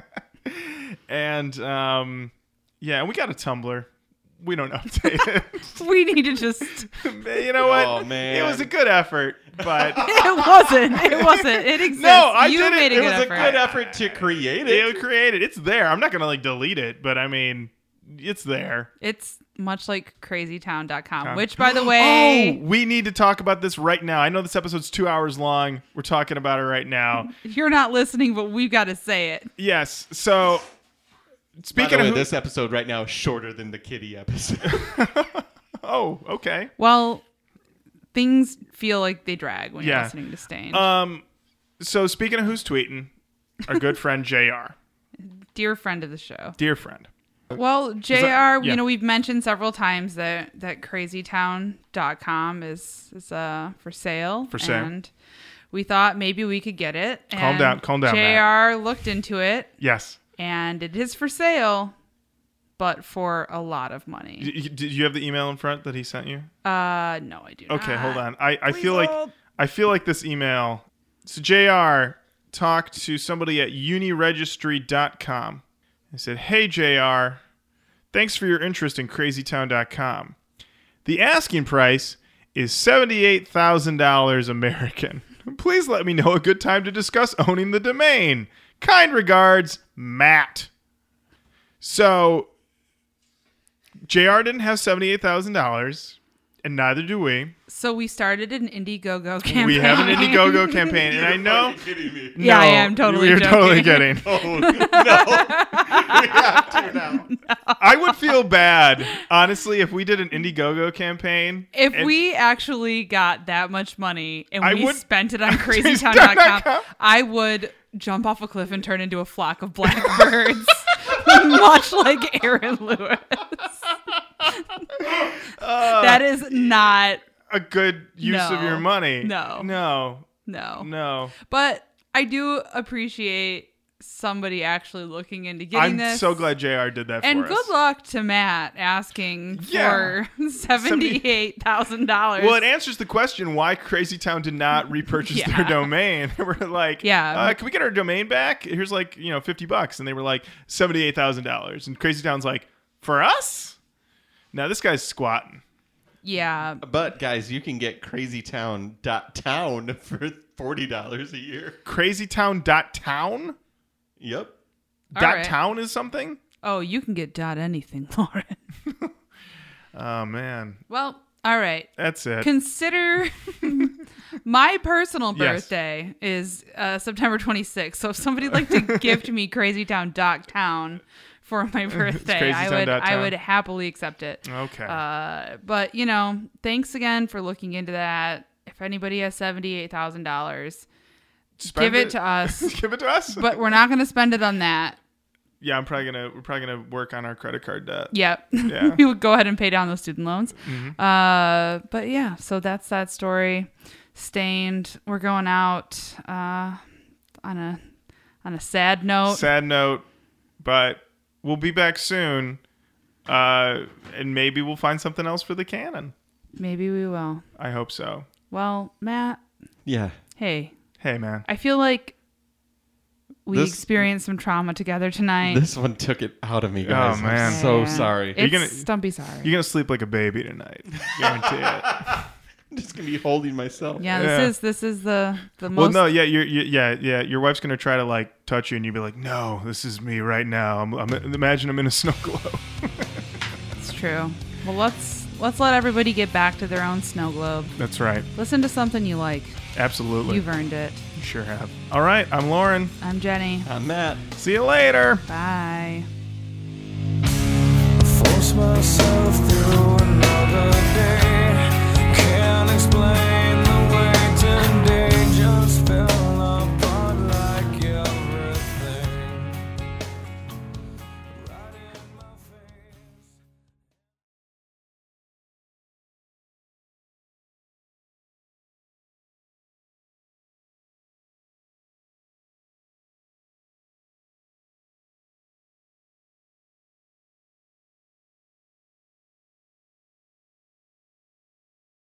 And and we got a Tumblr. We don't update it. We need to just. You know what? Oh, man. It was a good effort, but It wasn't. It exists. No, I you did it. made a It good It was effort. a good effort to create it. it created. It's there. I'm not gonna delete it, but I mean, it's there. It's much like crazytown.com, which, by the way, Oh, we need to talk about this right now. I know this episode's 2 hours long. We're talking about it right now. you're not listening, but we've got to say it. Yes. So, By speaking the way, of this episode right now is shorter than the Kitty episode. oh, okay. Well, things feel like they drag when Yeah. you're listening to Stain. So speaking of who's tweeting, our good friend JR, Dear friend of the show. dear friend. Well, JR, yeah. we've mentioned several times that crazytown.com is for sale. For sale. And we thought maybe we could get it. Calm down, JR Matt. looked into it, Yes. and it is for sale, but for a lot low money. Did you have the email in front that he sent you? No, I do not. Okay, hold on. I feel hold. like this email. So JR talked to somebody at uniregistry.com. I said, "Hey JR, thanks for your interest in crazytown.com. The asking price is $78,000 American. Please let me know a good time to discuss owning the domain. Kind regards, Matt." So JR didn't have $78,000, and neither do we. So we started an Indiegogo campaign. We have an Indiegogo campaign, and I know. kidding me? Yeah, No, I am totally You're joking. totally kidding. Oh, no. We have to now. I would feel bad, honestly, if we did an Indiegogo campaign. If and- we actually got that much money and I we would- spent it on crazytown.com, I would jump off a cliff and turn into a flock of blackbirds, much like Aaron Lewis. That is not a good use of No. your money. No. No. no. No. But I do appreciate somebody actually looking into getting I'm this. so glad JR did that And for us. good luck to Matt asking Yeah. for $78,000. Well, it answers the question why Crazy Town did not repurchase Yeah. their domain. We're like, Yeah. can we get our domain back? Here's like, $50. And they were like, $78,000. And Crazy Town's like, for us? Now this guy's squatting. Yeah. But, guys, you can get crazytown.town for $40 a year. Crazytown.town? Yep. All Dot right. town is something? Oh, you can get anything, Lauren. Oh, man. Well, all right. That's it. Consider my personal Yes. birthday is September 26th. So if somebody'd like to gift me crazytown.town for my birthday, I would happily accept it. Okay. But thanks again for looking into that. If If anybody has $78,000, Spend give it to us. Give it to us. But we're not going to spend it on that. Yeah, we're probably gonna work on our credit card debt. Yep. Yeah. We would go ahead and pay down those student loans. Mm-hmm. But yeah, so that's that story. Stained. We're going out on a sad note. Sad note, but we'll be back soon, and maybe we'll find something else for the canon. Maybe we will. I hope so. Well, Matt. Yeah. Hey, man. I feel like we This- experienced some trauma together tonight. This one took it out of me, guys. Oh, man. I'm so Yeah. sorry. It's gonna- don't be sorry. You're gonna sleep like a baby tonight. Guarantee it. I'm just gonna be holding myself. Yeah, Yeah. this is the most. Well, no, yeah, yeah. Your wife's gonna try to like touch you, and you'll be like, "No, this is me right now." Imagine I'm in a snow globe. It's true. Well, let's let everybody get back to their own snow globe. That's right. Listen to something you like. Absolutely. You've earned it. You sure have. All right, I'm Lauren. I'm Jenny. I'm Matt. See you later. Bye. Force myself